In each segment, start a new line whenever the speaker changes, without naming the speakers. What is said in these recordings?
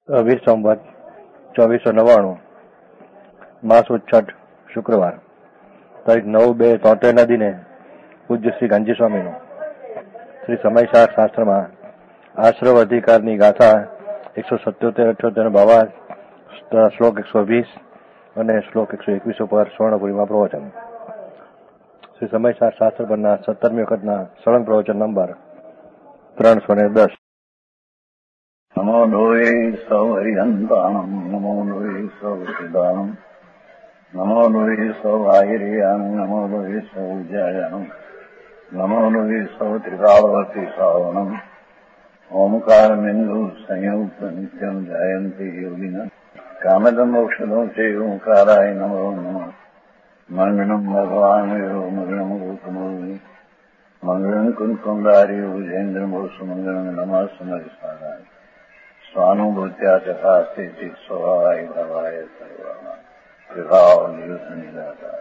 20 સંવત 2499 માસ ઉચ્છટ શુક્રવાર તારીખ 9/2/73 દિને પૂજ્ય શ્રી ગાંધી સ્વામીનું શ્રી સમયસાર શાસ્ત્રમાં આશ્રવ અધિકારની ગાથા 177-78 ભાવાર્થ શ્લોક 120 અને શ્લોક 121 ઉપર સ્વર્ણપુરીમાં પ્રવચન. શ્રી સમયસાર શાસ્ત્ર પરના 17મી વખતના સળંગ પ્રવચન નંબર 310.
નમો લોહે સૌ હરિહંતાણમ નમો લોહે સૌ સિદ્ધાણમ નમો લોહે સૌ આહિર્યાન નમો લોહે સૌ જયાનમ નમો લોહે સૌ ત્રિકાળવતી શ્રાવણમ ઓમકાર બિંદુ સંયુક્ત નિત્યમ જયંતિ યોગિન કામદમ મોક્ષદો છે ઓંકારાય નમો નમઃ મંગળમ ભગવાન મંગળમ ગોકમોની મંગળમ કુંકુંડારી ભુજેન્દ્ર મોક્ષ મંગળમ નમઃ સમરિસારાય સ્વાનુભૂત્યા તથા સ્થિતિ સ્વભાવાય ભવાય સર્વમાં વિભાવ નિયુદ્ધ નિરાકાર.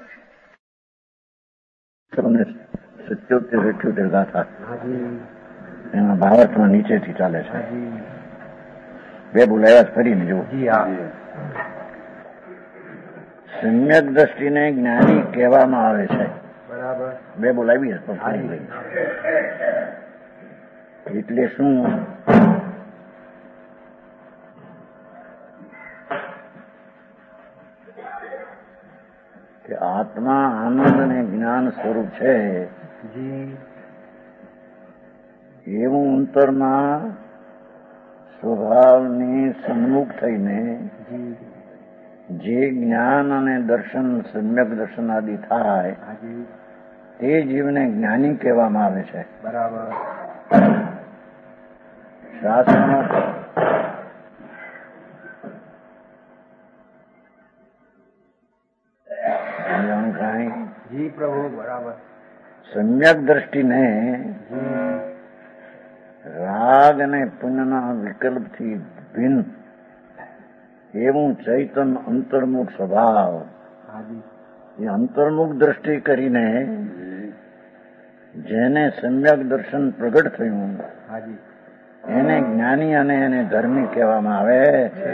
77-78 ગાથા એના ભાવાર્થમાં નીચેથી ચાલે છે. બે બોલાયા ફરીને જુઓ. સમ્યક દ્રષ્ટિને જ્ઞાની કહેવામાં આવે છે. બરાબર. બે બોલાવી એટલે શું? કે આત્મા આનંદ અને જ્ઞાન સ્વરૂપ છે એવું અંતરમાં સ્વભાવની સન્મુખ થઈને જે જ્ઞાન અને દર્શન સમ્યક દર્શન આદિ થાય તે જીવને જ્ઞાની કહેવામાં આવે છે. બરાબર. શાસ્ત્રમાં જી પ્રભુ. બરાબર. સમ્યક દ્રષ્ટિને રાગ અને પુણ્યના વિકલ્પથી ભિન્ન એવું ચૈતન અંતર્મુખ સ્વભાવ એ અંતર્મુખ દ્રષ્ટિ કરીને જેને સમ્યક દર્શન પ્રગટ થયું એને જ્ઞાની અને એને ધર્મી કહેવામાં આવે છે.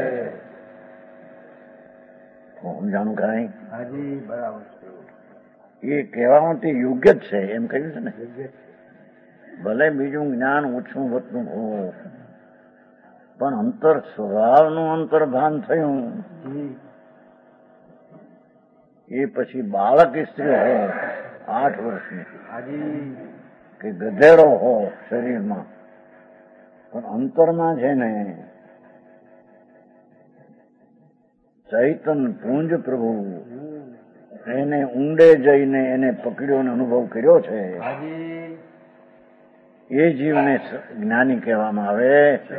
સમજાણું કાંઈ? હાજી. બરાબર. એ કહેવામાં તે યોગ્ય જ છે એમ કહ્યું છે ને. ભલે બીજું જ્ઞાન ઓછું વધતું હો પણ અંતર સ્વભાવનું અંતર્ભાન થયું એ પછી બાળક સ્ત્રી હો 8 વર્ષની કે ગધેડો હો શરીરમાં પણ અંતરમાં છે ને ચૈતન પુંજ પ્રભુ એને ઊંડે જઈને એને પકડ્યો ને અનુભવ કર્યો છે એ જીવને જ્ઞાની કહેવામાં આવે છે.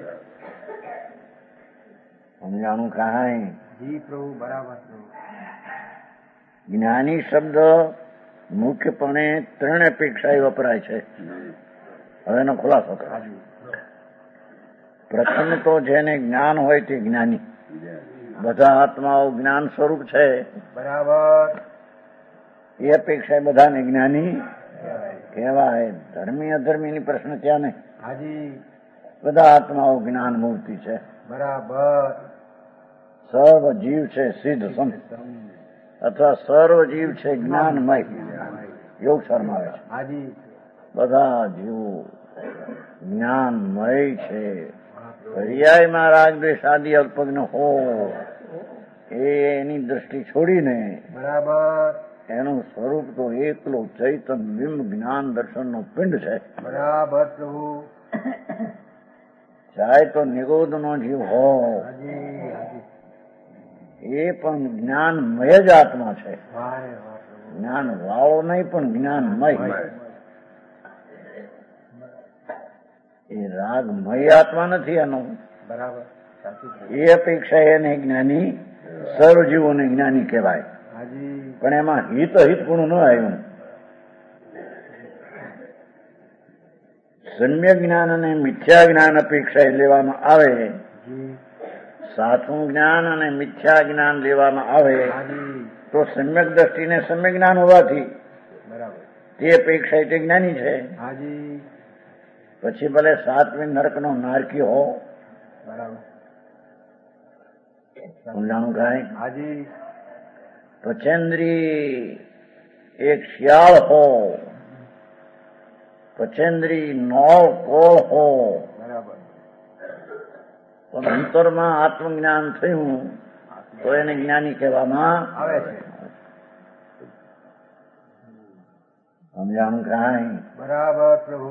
સમજાણું કાંઈ? જી પ્રભુ. બરાબર. જ્ઞાની શબ્દ મુખ્યપણે 3 અપેક્ષાએ વપરાય છે. હવે એનો ખુલાસો કરો. પ્રથમ તો જેને જ્ઞાન હોય તે જ્ઞાની. બધા આત્માઓ જ્ઞાન સ્વરૂપ છે. બરાબર. એ અપેક્ષા બધાને જ્ઞાની કહેવાય. ધર્મી અધર્મીની પ્રશ્ન ત્યાં નહીં. હાજી. બધા આત્માઓ જ્ઞાન મૂર્તિ છે. બરાબર. સર્વ જીવ છે સિદ્ધ સંત અથવા સર્વ જીવ છે જ્ઞાનમય એવું શરમાવે છે. હાજી. બધા જીવો જ્ઞાનમય છે. પર્યાયમાં રાગ દ્વેષ આદિ અલ્પજ્ઞ હો એની દ્રષ્ટિ છોડીને બરાબર એનું સ્વરૂપ તો એકલો ચૈતન બિંબ જ્ઞાન દર્શનનો પિંડ છે. બરાબર પ્રભુ. ચાહે તો નિરોધનો જીવ હો એ પણ જ્ઞાનમય જ આત્મા છે. જ્ઞાન વાળો નહીં પણ જ્ઞાનમય. એ રાગમય આત્મા નથી એનો. બરાબર. એ અપેક્ષા એને જ્ઞાની સર્વજીવોને જ્ઞાની કહેવાય. પણ એમાં હિત ગુણ ન આવ્યું. સમ્યક જ્ઞાન અને મિથ્યા જ્ઞાન અપેક્ષા લેવામાં આવે. સાચું જ્ઞાન અને મિથ્યા જ્ઞાન લેવામાં આવે તો સમ્યક દ્રષ્ટિને સમ્યક જ્ઞાન હોવાથી તે અપેક્ષા તે જ્ઞાની છે. પછી ભલે સાત્વિક નરકનો નારકી હો સમજાણું કાંઈ?
હાજી.
પચેન્દ્રી એક શિયાળ હો, પચેન્દ્રી 9 કોળ હો,
બરાબર.
પણ અંતરમાં આત્મજ્ઞાન થયું તો એને જ્ઞાની કહેવામાં
આવે છે.
સમજાણું કાંઈ?
બરાબર પ્રભુ.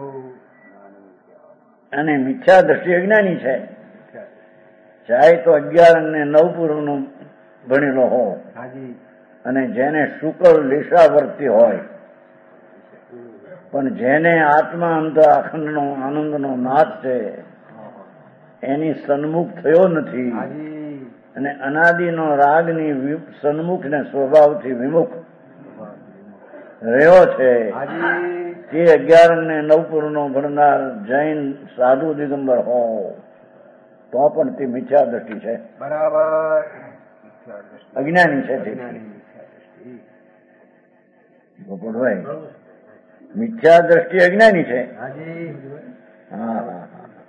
અને મિથ્યા દ્રષ્ટિ અજ્ઞાની છે. ચાહે તો 11 અને 9 પૂર્વનો ભણેલો હો,
હાજી.
અને જેને શુકલ લેશાવર્તી હોય, પણ જેને આત્મા અંત અખંડનો આનંદનો નાથ છે એની સન્મુખ થયો નથી,
હાજી.
અને અનાદિનો રાગની સન્મુખ ને સ્વભાવથી વિમુખ રહ્યો છે,
હાજી.
તે 11 અને 9 પૂર્વનો ભણનાર જૈન સાધુ દિગંબર હો તો પણ તે મિથ્યા દ્રષ્ટિ છે,
બરાબર.
અજ્ઞાની છે. તે
અજ્ઞાની મિથ્યા દ્રષ્ટિ.
ગોપળભાઈ, મિથ્યા દ્રષ્ટિ અજ્ઞાની છે.
હાજી.
હા હા.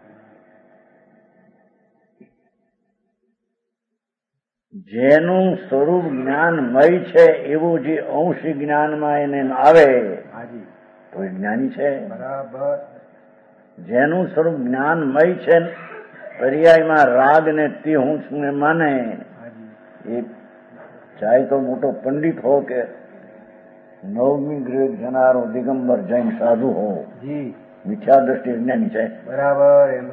જેનું સ્વરૂપ જ્ઞાનમય છે એવું જે અંશી જ્ઞાનમાં એને આવે
હાજી.
તો એ જ્ઞાની છે.
બરાબર.
જેનું સ્વરૂપ જ્ઞાનમય છે પર્યાયમાં રાગ ને તે હું છું એ માને,
હાજી.
એ ચાહે તો મોટો પંડિત હો કે 9મી ગ્રેડ જનારો દિગંબર જૈન સાધુ હો,
જી.
મિથ્યા દ્રષ્ટિ જ્ઞાની છે.
बराबर एम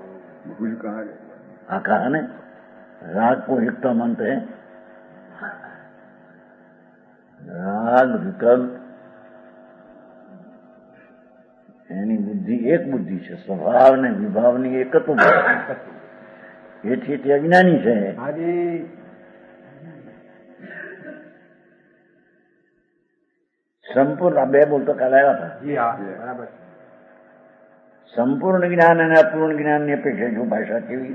આ कहा ने राग को एकता मानते हैं. राग विकल्प એની બુદ્ધિ એક બુદ્ધિ છે, સ્વભાવ ને વિભાવની એકત્વ. એથી તે અજ્ઞાની છે.
हाजी.
સંપૂર્ણ આ બે બોલતો કાલે આવ્યા હતા.
जी हाँ बराबर.
સંપૂર્ણ જ્ઞાન અને અપૂર્ણ જ્ઞાનની અપેક્ષા જો ભાષા કેવી.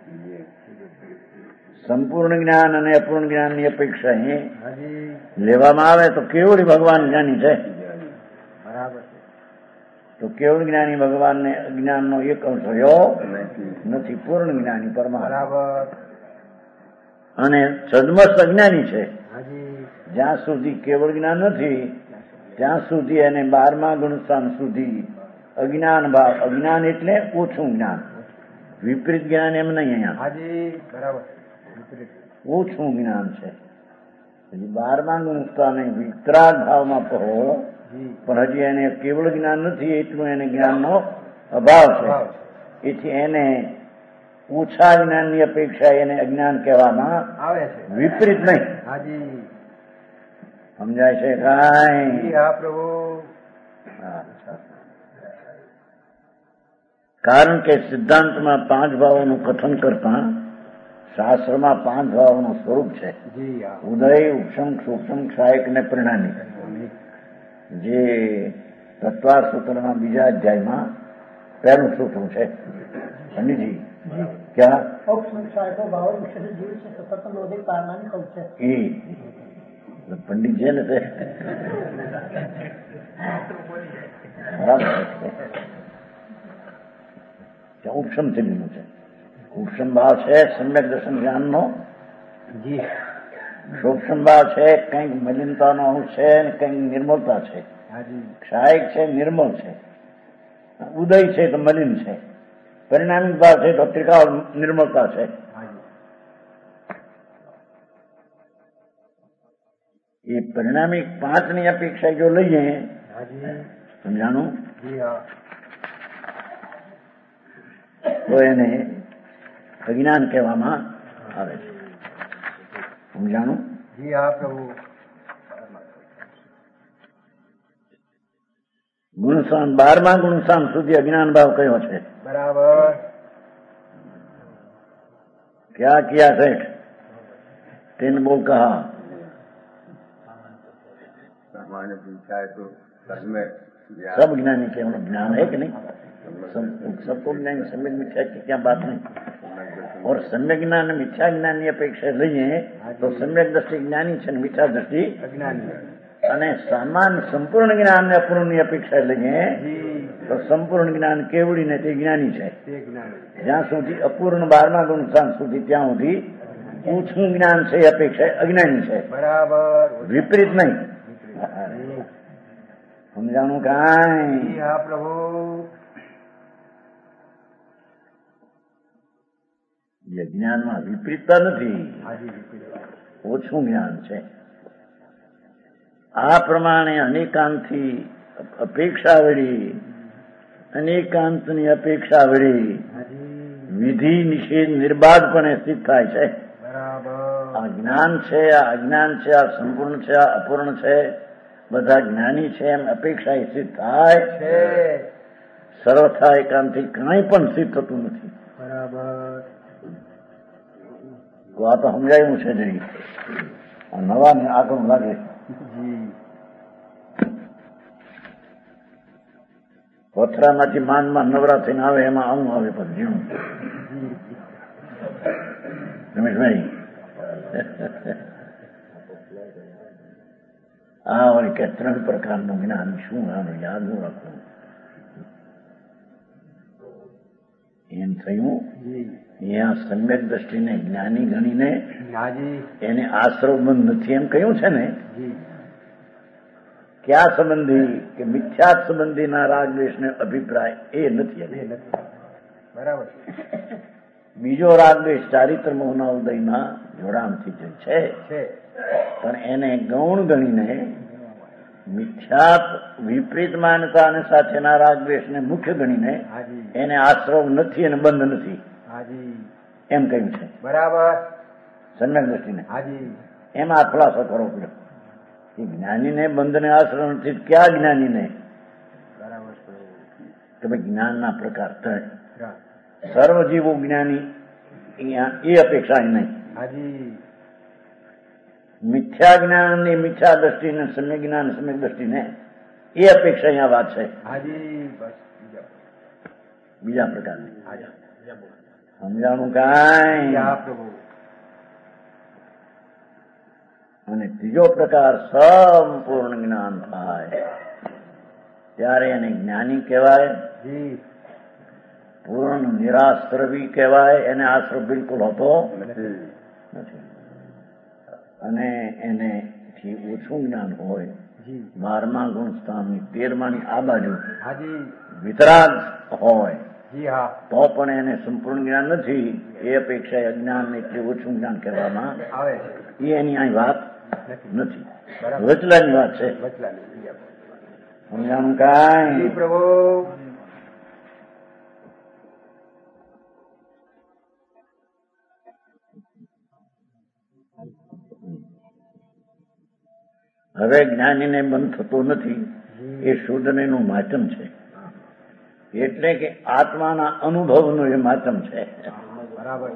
સંપૂર્ણ જ્ઞાન અને અપૂર્ણ જ્ઞાનની અપેક્ષા અહીં
हाजी.
લેવામાં આવે તો કેવળ ભગવાન જ્ઞાની છે.
बराबर.
તો કેવળ જ્ઞાની ભગવાનને અજ્ઞાનનો એક અંશ રહ્યો નથી. પૂર્ણ જ્ઞાની પરમાત્મા.
बराबर.
અને સદમસ્ત અજ્ઞાની છે.
हाजी.
જ્યાં સુધી કેવળ જ્ઞાન નથી ત્યાં સુધી એને 12મા ગુણસ્થાન સુધી અજ્ઞાન ભાવ. અજ્ઞાન એટલે ઓછું જ્ઞાન, વિપરીત જ્ઞાન એમ નહીં. અહીંયા
हाजी. बराबर.
ઓછું જ્ઞાન છે. હજી 12મા ગુણસ્થાને વિતરાગ ભાવમાં કહો,
जी.
પણ હજી એને કેવળ જ્ઞાન નથી એટલું એને જ્ઞાનનો અભાવ છે. એથી એને ઓછા જ્ઞાનની અપેક્ષા એને અજ્ઞાન કહેવામાં
आवे छे.
વિપરીત નહીં.
हाजी.
સમજાય છે
जी
કાંઈ?
हाँ प्रभु.
હા. કારણ કે સિદ્ધાંતમાં 5 ભાવોનું કથન કરતા શાસ્ત્રમાં 5 ભાવોનું સ્વરૂપ છે.
जी हाँ.
ઉદય, ઉપશમ, સૂક્ષ્મ, ક્ષાયક ને પરિણામી. જે તત્વાર સૂત્રના બીજા અધ્યાયમાં પહેલું સૂત્ર છે. પંડિતજી ક્યાં એ પંડિત છે ને તે બરાબર છે. ઉપશમ થી લીધું છે. ઉપશમ ભાવ છે સમ્યક દર્શન જ્ઞાનનો.
जी.
સૂક્ષ્મ ભાવ છે કંઈક મલિનતાનો અંશ છે અને કંઈક નિર્મળતા છે.
हाजी.
ક્ષાયક છે નિર્મળ છે. ઉદય છે તો મલિન છે. પરિણામિક ભાવ છે તો ત્રિકાળ નિર્મળતા છે.
हाजी.
એ પરિણામિક 5ની અપેક્ષા જો લઈએ,
हाजी.
સમજાણું,
जी हाँ.
તો એને અજ્ઞાન કહેવામાં આવે છે. સમજાણું.
जी हाँ प्रभु.
ગુણસાન 12મા ગુણસાન સુધી અજ્ઞાન ભાવ કયો છે?
बराबर.
क्या किया सेठ? 3 बोल कहा.
सामान्य पूछा है तो में
सब ज्ञानी केवल ज्ञान है कि नहीं? सबको ज्ञान सम्यक मिथ्या की क्या बात नहीं. और सम्यक ज्ञान मिथ्या ज्ञान की अपेक्षा लઈએ तो सम्यक दृष्टि ज्ञानी છે ને મિથ્યા દૃષ્ટિ
अज्ञानी.
અને સામાન સંપૂર્ણ જ્ઞાન ને અપૂર્ણની અપેક્ષા લઈએ
जी.
તો સંપૂર્ણ જ્ઞાન કેવડી ને તે જ્ઞાની છે.
ते ज्ञानी.
જ્યાં સુધી અપૂર્ણ 12મા ગુણસ્થાન સુધી ત્યાં સુધી ઊંચું જ્ઞાન છે એ અપેક્ષા અજ્ઞાની છે.
બરાબર.
વિપરીત નહીં. સમજાણું કાંઈ?
જી હા પ્રભુ.
એ જ્ઞાનમાં વિપરીતતા નથી,
હાજી વિપરીત.
ઓછું જ્ઞાન છે. આ પ્રમાણે અનેકાંતથી અપેક્ષા વળી, અનેકાંતની અપેક્ષા વળી
હાજી
વિધિ નિષેધ નિર્બાધપણે સ્થિત થાય છે.
બરાબર.
આ જ્ઞાન છે, આ અજ્ઞાન છે, આ સંપૂર્ણ છે, આ અપૂર્ણ છે, બધા જ્ઞાની છે એમ અપેક્ષા એ સ્થિત થાય
છે.
સર્વથા એકાંતથી કંઈ પણ સ્થિત થતું નથી.
બરાબર.
તો આ તો સમજાયું છે જરી, આ નવા ને આગળ લાગે.
જી.
પથરામાંથી માંડમાં નવરા થઈને આવે એમાં આવું આવે પણ જીવું. રમેશભાઈ, આ વળી કે 3 પ્રકારનું જ્ઞાન શું આનું યાદ ન રાખવું. એમ થયું
જી.
અહીંયા સમ્યક દ્રષ્ટિને જ્ઞાની ગણીને
હાજી.
એને આશ્રવબંધ નથી એમ કહ્યું છે ને.
જી.
ક્યાં સંબંધી કે મિથ્યાત સંબંધીના રાગ દ્વેષને અભિપ્રાય એ નથી.
એ નથી. બરાબર.
બીજો રાગ દ્વેષ ચારિત્ર મોહના ઉદયમાં જોડાણથી જ છે,
છે.
પણ એને ગૌણ ગણીને મિથ્યાત વિપરીત માન્યતા અને સાથેના રાગ દ્વેષને મુખ્ય ગણીને
હાજી.
એને આશ્રવ નથી અને બંધ નથી
હાજી.
એમ કહ્યું છે
બરાબર.
સમ્યક દ્રષ્ટિને.
હાજી.
એમાં આ ખુલાસો કરવો પડ્યો કે જ્ઞાનીને બંધને આશ્રવ નથી. ક્યાં જ્ઞાનીને?
બરાબર.
કે ભાઈ જ્ઞાનના પ્રકાર 3.
હા.
સર્વજીવો જ્ઞાની અહીંયા એ અપેક્ષા નહીં.
હાજી.
મિથ્યા જ્ઞાન ને મિથ્યા દ્રષ્ટિને, સમ્યક જ્ઞાન સમ્યક દ્રષ્ટિને એ અપેક્ષા અહીંયા વાત છે.
હાજી. બસ.
બીજા પ્રકારની.
હાજી.
સમજાણું કાંઈ?
જી હા પ્રભુ.
અને ત્રીજો પ્રકાર સંપૂર્ણ જ્ઞાન થાય ત્યારે એને જ્ઞાની કહેવાય.
જી.
પૂર્ણ નિરાશ્રવી કહેવાય. એને આશ્રવ બિલકુલ હોતો નથી. અને એને થી ઓછું જ્ઞાન હોય,
જી.
12મા ગુણ સ્થાનની 13માની આ બાજુ
હાજી.
વિતરાગ હોય
જી હા.
તો પણ એને સંપૂર્ણ જ્ઞાન નથી. એ અપેક્ષા અજ્ઞાન એટલે ઓછું જ્ઞાન કહેવામાં
આવે છે.
એ એની અહીં વાત
નથી.
નથી.
બરાબર.
વચલાની વાત છે.
બચલાની.
સમજાણું
જી
કાંઈ?
પ્રભુ.
હવે જ્ઞાનીને બંધ થતો નથી એ શુદ્ધનું માધ્યમ છે. એટલે કે આત્માના અનુભવનું એ માધ્યમ છે.
બરાબર.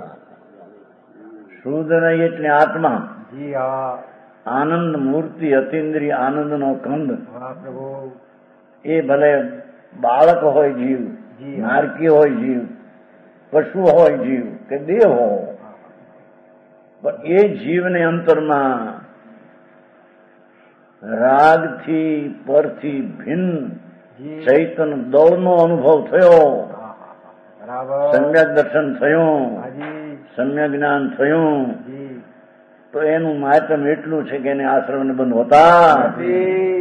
શુદ્ધ નહીં એટલે આત્મા,
જી હા.
આનંદ મૂર્તિ, અતિન્દ્રિય આનંદનો કંદ.
હા પ્રભુ.
એ ભલે બાળક હોય જીવ,
જી.
નારકી હોય જીવ, પશુ હોય જીવ કે દેહ હોય, પણ એ જીવને અંતરમાં રાગથી પરથી ભિન્ન
જી.
ચૈતન દોડનો અનુભવ થયો,
બરાબર.
સમ્યક દર્શન થયું,
હાજી.
સમ્યક જ્ઞાન થયું,
જી.
તો એનું માધ્યમ એટલું છે કે એને આશ્રમને બંધ હોતા
નથી.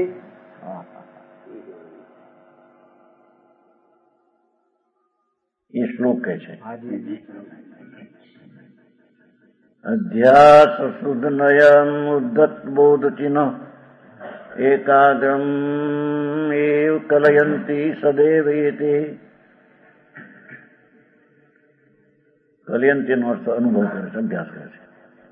એ શ્લોક કહે છે.
હાજી.
અધ્યાસ શુદ્ધ નયન ઉદ્ધત બોધ ચિહ્ન એકાગ્રમ એવ કલયંતી સદૈવ એતે. કલયંતી નો અર્થ અનુભવ કરે છે, અભ્યાસ કરે છે.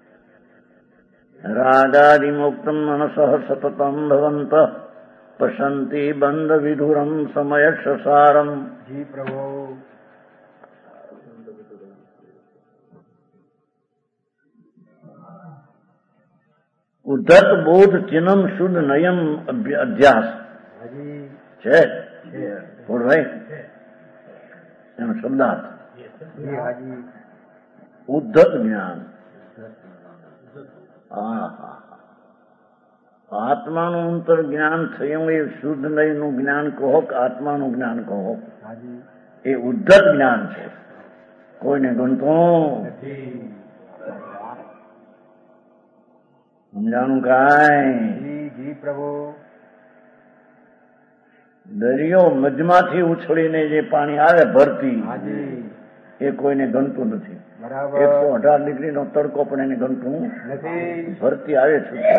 રાગાદિમુક્તમ મનસઃ સતતમ ભવંત પશ્યંતિ બંધ વિધુરમ સમયક્ષસારમ.
જી પ્રભુ.
ઉદ્ધત બોધ ચિહ્નમ શુદ્ધ નયમ અધ્યાસ
હાજી.
છે. બોલ ભાઈ એનો શબ્દાર્થ
જી હાજી.
ઉદ્ધત જ્ઞાન. આત્માનું અંતર જ્ઞાન થયું એ શુદ્ધ નયનું જ્ઞાન કહો કે આત્માનું જ્ઞાન કહો,
હાજી.
એ ઉદ્ધત જ્ઞાન છે. કોઈને ગણતું
નથી.
સમજાણું કાંઈ?
જી જી પ્રભુ.
દરિયો મધમાંથી ઉછળીને જે પાણી આવે ભરતી,
હાજી.
એ કોઈને ગણતું નથી.
બરાબર.
118 ડિગ્રીનો તડકો પણ એને ગણતું
નથી.
ભરતી આવે છૂટે.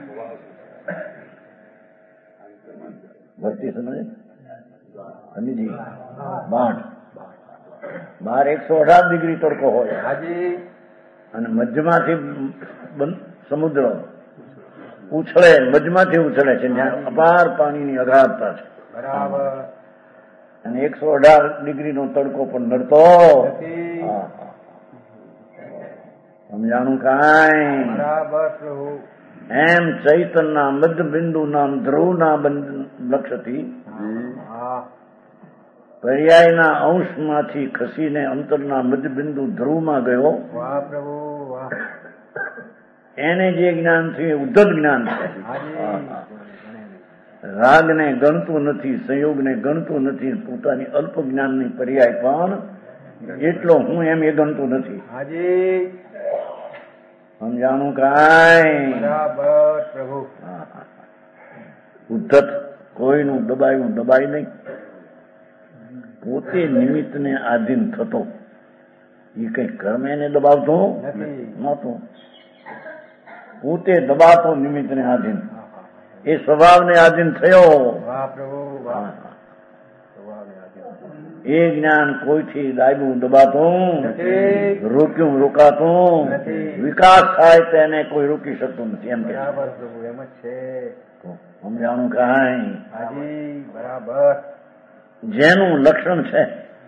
ભરતી સમજે હનીજી? બાઢ બહાર 118 ડિગ્રી તડકો હોય,
હાજી.
અને મધ્યમાંથી સમુદ્ર ઉછળે, મધ્યમાંથી ઉછળે છે, જ્યાં અપાર પાણીની અગાધતા છે.
બરાબર.
અને 118 ડિગ્રીનો તડકો પણ નડતો
નથી.
સમજાણું કાંઈ?
બરાબર પ્રભુ.
એમ ચૈતનના મધ્ય બિંદુના ધ્રુવના લક્ષ્યથી
હા.
પર્યાયના અંશમાંથી ખસીને અંતરના મધ્ય બિંદુ ધ્રુવમાં ગયો.
વાહ પ્રભુ વાહ.
એને જે જ્ઞાન છે એ ઉદ્ધત જ્ઞાન છે.
હાજી.
રાગને ગણતું નથી, સંયોગને ગણતું નથી, પોતાની અલ્પ જ્ઞાનની પર્યાય પણ એટલો હું એમ એ ગણતું નથી.
હાજી.
સમજાણું કાંઈ?
બરાબર પ્રભુ.
ઉદ્ધત કોઈનું દબાયું દબાય નહીં, પોતે નિમિત્તને આધીન થતો. એ કઈ કર્મ એને દબાવતો નહોતો, પોતે દબાતો નિમિત્તને આધીન, એ સ્વભાવને આધીન થયો.
વાહ પ્રભુ વાહ.
એ જ્ઞાન કોઈથી દાયબું દબાતું
નથી.
રોક્યું રોકાતું
નથી.
વિકાસ થાય તેને કોઈ રોકી શકતું નથી. એમ કે
બરાબર પ્રભુ એમ જ છે.
સમજાણું કાંઈ?
હાજી. બરાબર.
જેનું લક્ષણ છે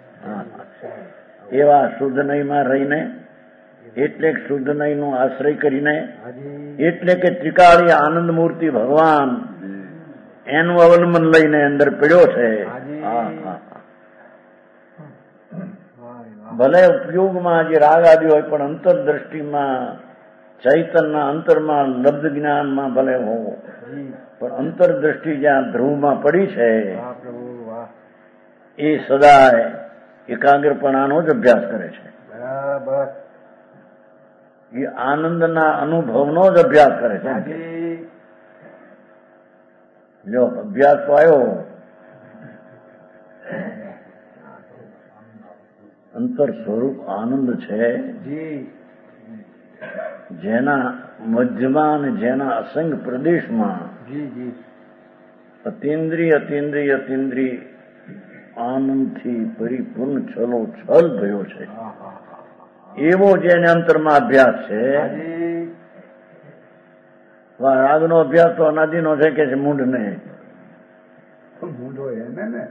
એવા શુદ્ધ નયમાં રહીને, એટલે શુદ્ધ નયનો આશ્રય કરીને,
હાજી.
એટલે કે ત્રિકાળી આનંદ મૂર્તિ ભગવાન એનું અવલંબન લઈને અંદર પડ્યો છે. ભલે ઉપયોગમાં જે રાગ આદિ હોય, પણ અંતરદ્રષ્ટિમાં ચૈતનના અંતરમાં લબ્ધ જ્ઞાનમાં ભલે હોવો, પણ અંતરદ્રષ્ટિ જ્યાં ધ્રુવમાં પડી છે
વાહ પ્રભુ વાહ.
એ સદાય એકાગ્રપણાનો જ અભ્યાસ કરે છે.
બરાબર.
એ આનંદના અનુભવનો જ અભ્યાસ કરે છે.
હાજી.
જો અભ્યાસ તો આવ્યો, અંતર સ્વરૂપ આનંદ છે,
જી.
જેના મધ્યમાં અને જેના અસંગ પ્રદેશમાં
જી જી.
અતિન્દ્રિય અતિન્દ્રિય અતિન્દ્રિય આનંદથી પરિપૂર્ણ છલો છલ થયો છે. એવો જેને અંતરમાં અભ્યાસ છે.
હાજી.
રાગનો અભ્યાસ તો અનાદિનો છે કે છે મૂંઢને.
મૂંઢો એને ને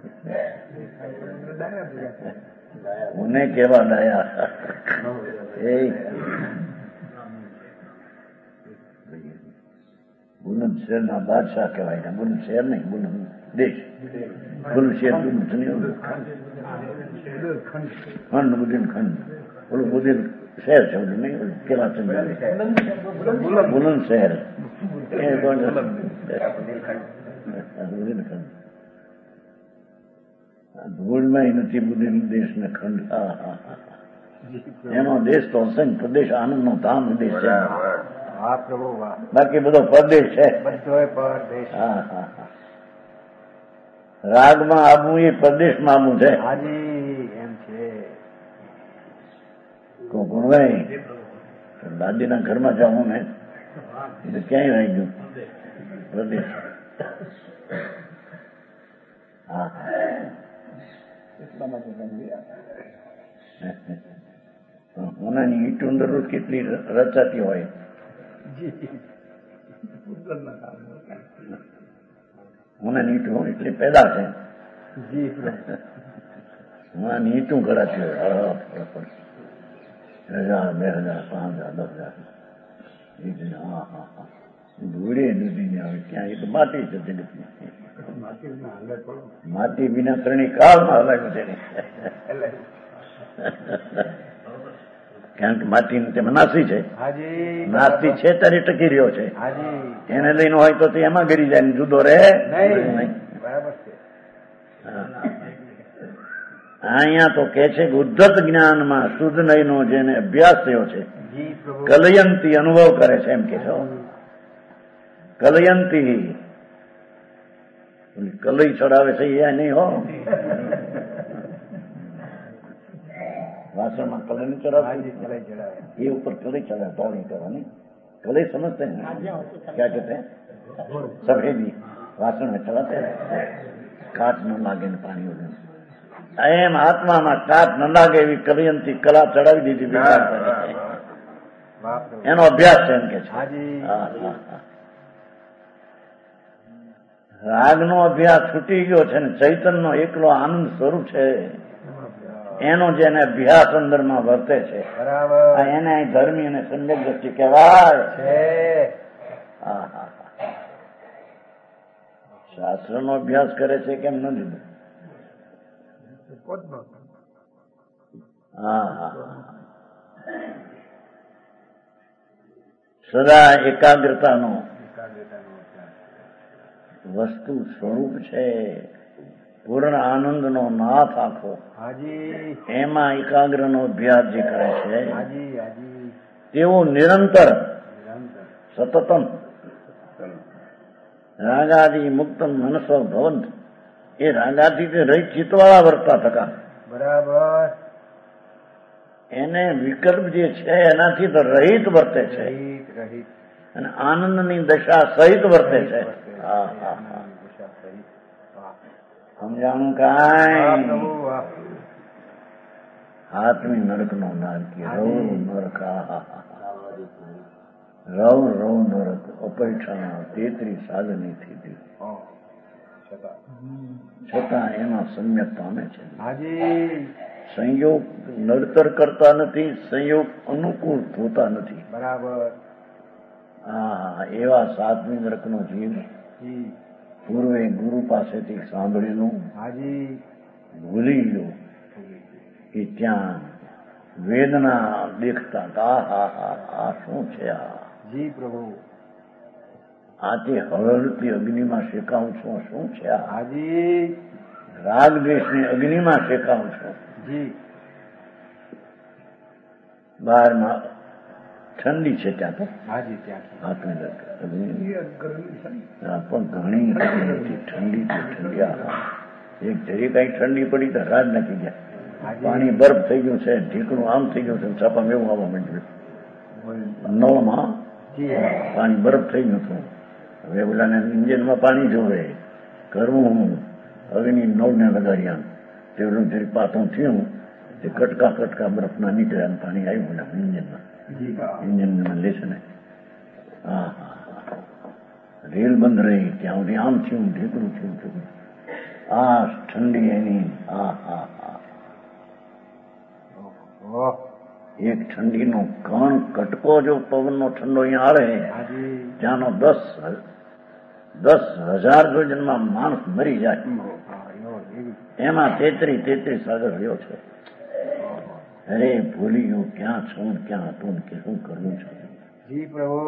મને કેવા ડાયા એ બુલંદ શહેરના બાદશાહ કહેવાય ને. બુલંદ શહેર નહીં, બુલંદ દેશ. બુલંદ શહેર ખંડ, બુદ્ધિન ખંડ. ઓલું બુદ્ધિન શહેર છે, ઓલું નહીં, ઓલું કેવા ચંદ્ર બુલંદ શહેર એ બુદ્ધિન ખંડ. ધૂળમાં નથી બુદ્ધિન દેશ ને ખંડ. એનો દેશ તો અસંખ્ય પ્રદેશ આનંદ નો ધામ દેશ છે.
વાહ પ્રભુ વાહ.
બાકી બધો પરદેશ છે.
બધો પરદેશ.
રાગમાં આવવું એ પરદેશમાં આવવું છે.
હાજી એમ છે.
ગુણભાઈ દાદીના ઘરમાં જાઉં ને એટલે ક્યાંય રહી ગયું પ્રદેશ. હા સોનાની ઈંટો દરરોજ કેટલી રચાતી હોય. સોનાની ઈંટો એટલી પેદા છે. સોનાની ઈંટું કરાતી હોય. 1000, 2000, 5000, 10,000. હા હા હા. ધૂળે નથી ને હવે ક્યાં? એ તો માટી છે જગતની. માટી વિના ત્રણેય કાળમાં હલાવ્યું છે. કારણ કે માટી તેમાં નાસી છે. નાસી છે ત્યારે ટકી રહ્યો છે. એને લઈને હોય તો એમાં ગરી જાય ને જુદો રહે નહીં. અહીંયા તો કે છે કે ઉદ્ધત જ્ઞાનમાં શુદ્ધ નયનો જેને અભ્યાસ થયો છે
જી પ્રભુ
કલયંતી અનુભવ કરે છે એમ કે છો. કલયંતી કલઈ ચડાવે છે એ નહીં હો. વાસણમાં કલઈ નહીં ચડાવતી,
ચલાઈ ચડાવે
એ ઉપર કલઈ ચડાવે તો નહીં કરવાની. कलई समझते हैं क्या कहते हैं? सफेदी वासण में चलाते हैं, काट न लागे ने पानी उड़े. એમ આત્મામાં કાટ ન લાગે એવી કલયંતી કલા ચડાવી દીધી. એનો અભ્યાસ છે એમ કે છે. રાગનો અભ્યાસ છૂટી ગયો છે ને ચૈતનનો એકલો આનંદ સ્વરૂપ છે એનો જેને અભ્યાસ અંદરમાં વર્તે છે એને ધર્મી અને સમ્યક દ્રષ્ટિ કહેવાય છે. શાસ્ત્રનો અભ્યાસ કરે છે કેમ ન લીધું? સદા એકાગ્રતાનો વસ્તુ સ્વરૂપ છે. પૂર્ણ આનંદનો નાથ આખો એમાં એકાગ્રનો અભ્યાસ જે કરે છે તેવું નિરંતર સતતમ રાગાદી મુક્તમ મનસો ભવંત. એ રાગાથી રહી ચિત્તવાળા વર્તા થતા
બરાબર
એને વિકલ્પ જે છે એનાથી તો રહિત વર્તે છે અને આનંદની દશા સહિત વર્તે છે. સમજાણું કાંઈ? હાથમી નરક નો નારક રવ નરક રવ રવ નરક અપેક્ષા 33 સાધની થી છતાં એમાં સમ્યક પામે છે. સંયોગ નડતર કરતા નથી, સંયોગ અનુકૂળ થતા નથી.
બરાબર.
એવા સાતમી નરકનો જીવ પૂર્વે ગુરુ પાસેથી સાંભળેલું ભૂલી ગયો કે ત્યાં વેદના દેખતા આ શું છે?
જી પ્રભુ
આ તે હળહળતી અગ્નિમાં શેકાવું છું, શું છે?
હાજી
રાગ દ્વેષની અગ્નિમાં શેકાવું છું.
જી
બહારમાં ઠંડી છે ત્યાં તો
હાજી ત્યાં
પણ ઘણી ઠંડી ઠંડી. એક જરી કઈ ઠંડી પડી તો રાજ નાખી ગયા. પાણી બરફ થઈ ગયું છે, ઢીકણું આમ થઈ ગયું છે, છાપામાં એવું આવવા માંડ્યું. નળમાં પાણી બરફ થઈ ગયું હતું. હવે ઓલાને ઇન્જિનમાં પાણી જોવે કરવું હું અગ્નિ નળને લગાડ્યા તેવું જરી પાતળું થયું તે કટકા કટકા બરફના નીકળ્યા પાણી આવ્યું ઇન્જિનમાં. ઇન્જિન લે છે ને રેલ બંધ રહી ત્યાં સુધી આમ થયું ઢીકડું થયું. આ ઠંડી એની એક ઠંડીનો કણ કટકો જો પવનનો ઠંડો અહીંયા આવે ત્યાંનો 10,000 જન્મમાં માણસ મરી જાય. એમાં 33 સાગર રહ્યો છે. અરે ભૂલી ગયો ક્યાં છું, ક્યાં હતું, કે શું કરવું છે.
જી પ્રભુ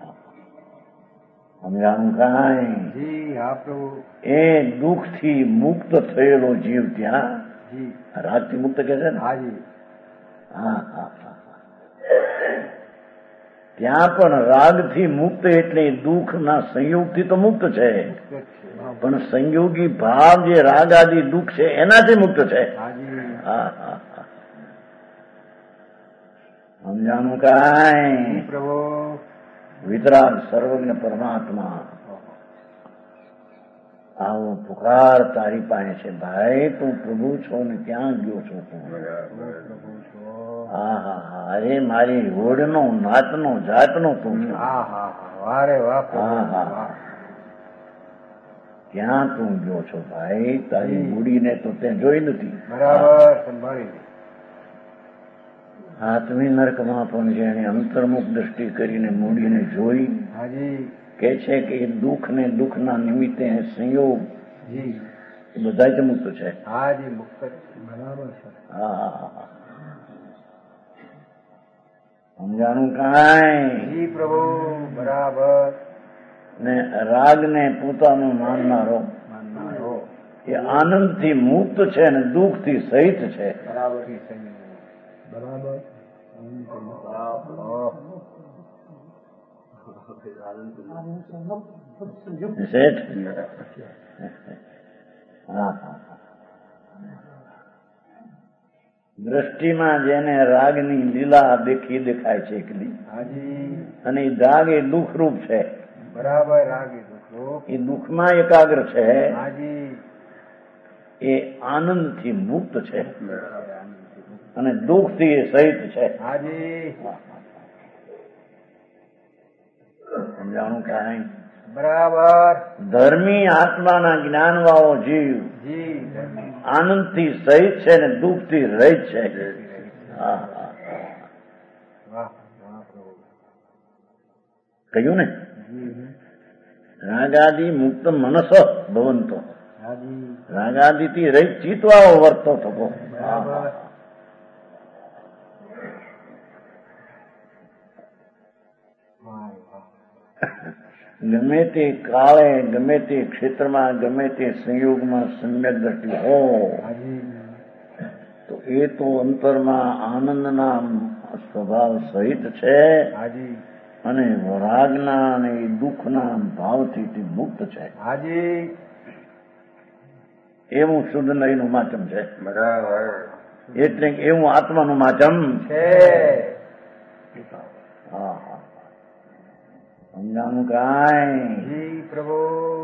સમજાણું કાંઈ?
જી હા પ્રભુ.
એ દુઃખથી મુક્ત થયેલો જીવ ત્યાં રાગથી મુક્ત કે છે ને?
હાજી.
ત્યાં પણ રાગથી મુક્ત એટલે દુઃખના સંયોગથી તો મુક્ત છે, પણ સંયોગી ભાવ જે રાગ આદિ દુઃખ છે એનાથી મુક્ત છે. સમજાણું કાંઈ?
પ્રભુ
વિતરાગ સર્વજ્ઞ પરમાત્મા આવો પુકાર તારી પાસે છે. ભાઈ તું પ્રભુ છો ને ક્યાં ગયો છો તું? અરે મારી હોડનો નાતનો જાતનો તું છે. ક્યાં તું ગયો છો ભાઈ? તારી મૂડીને તો તે જોઈ નથી.
બરાબર સંભાળી.
આત્મી નરકમાં પણ જેને અંતર્મુખ દ્રષ્ટિ કરીને મૂડીને જોઈ કે છે કે એ દુઃખ ને દુઃખના નિમિત્તે સંયોગ એ બધા જ મુક્ત છે.
હાજી મુક્ત. બરાબર છે.
સમજાણું કાંઈ?
જી પ્રભુ બરાબર.
ને રાગને પોતાનું માનનારો એ આનંદથી મુક્ત છે અને દુઃખથી સહિત છે.
બરાબર.
શેઠ? હા હા. દ્રષ્ટિમાં જેને રાગની લીલા દેખાય છે એકલી, અને એ રાગ એ દુઃખરૂપ છે.
બરાબર. રાગ એ દુઃખ,
એ દુઃખમાં એકાગ્ર છે.
હાજી.
એ આનંદથી મુક્ત છે અને દુઃખથી એ સહિત છે.
હાજી.
સમજાણું કાંઈ?
બરાબર.
ધર્મી આત્માના જ્ઞાનવાળો જીવ
જી.
આનંદથી સહિત છે ને દુઃખથી રહિત છે. હા હા.
વાહ વાહ પ્રભુ.
કહ્યું ને, રાગાદી મુક્ત મનસ ભવંતો,
હાજી.
રાગાદીથી રહિત ચિત્તવાળો વર્તો થકો.
બરાબર.
ગમે તે કાળે, ગમે તે ક્ષેત્રમાં, ગમે તે સંયોગમાં સમ્યક દ્રષ્ટિ હો
હાજી.
તો એ તો અંતરમાં આનંદના સ્વભાવ સહિત છે
હાજી.
અને રાગના અને દુઃખના ભાવથી તે મુક્ત છે.
હાજી.
એવું શુદ્ધ નહીનું માચમ છે.
બરાબર.
એટલે એવું આત્માનું માચમ
છે.
હા હા. સમજાણું કાંઈ?
જી પ્રભુ.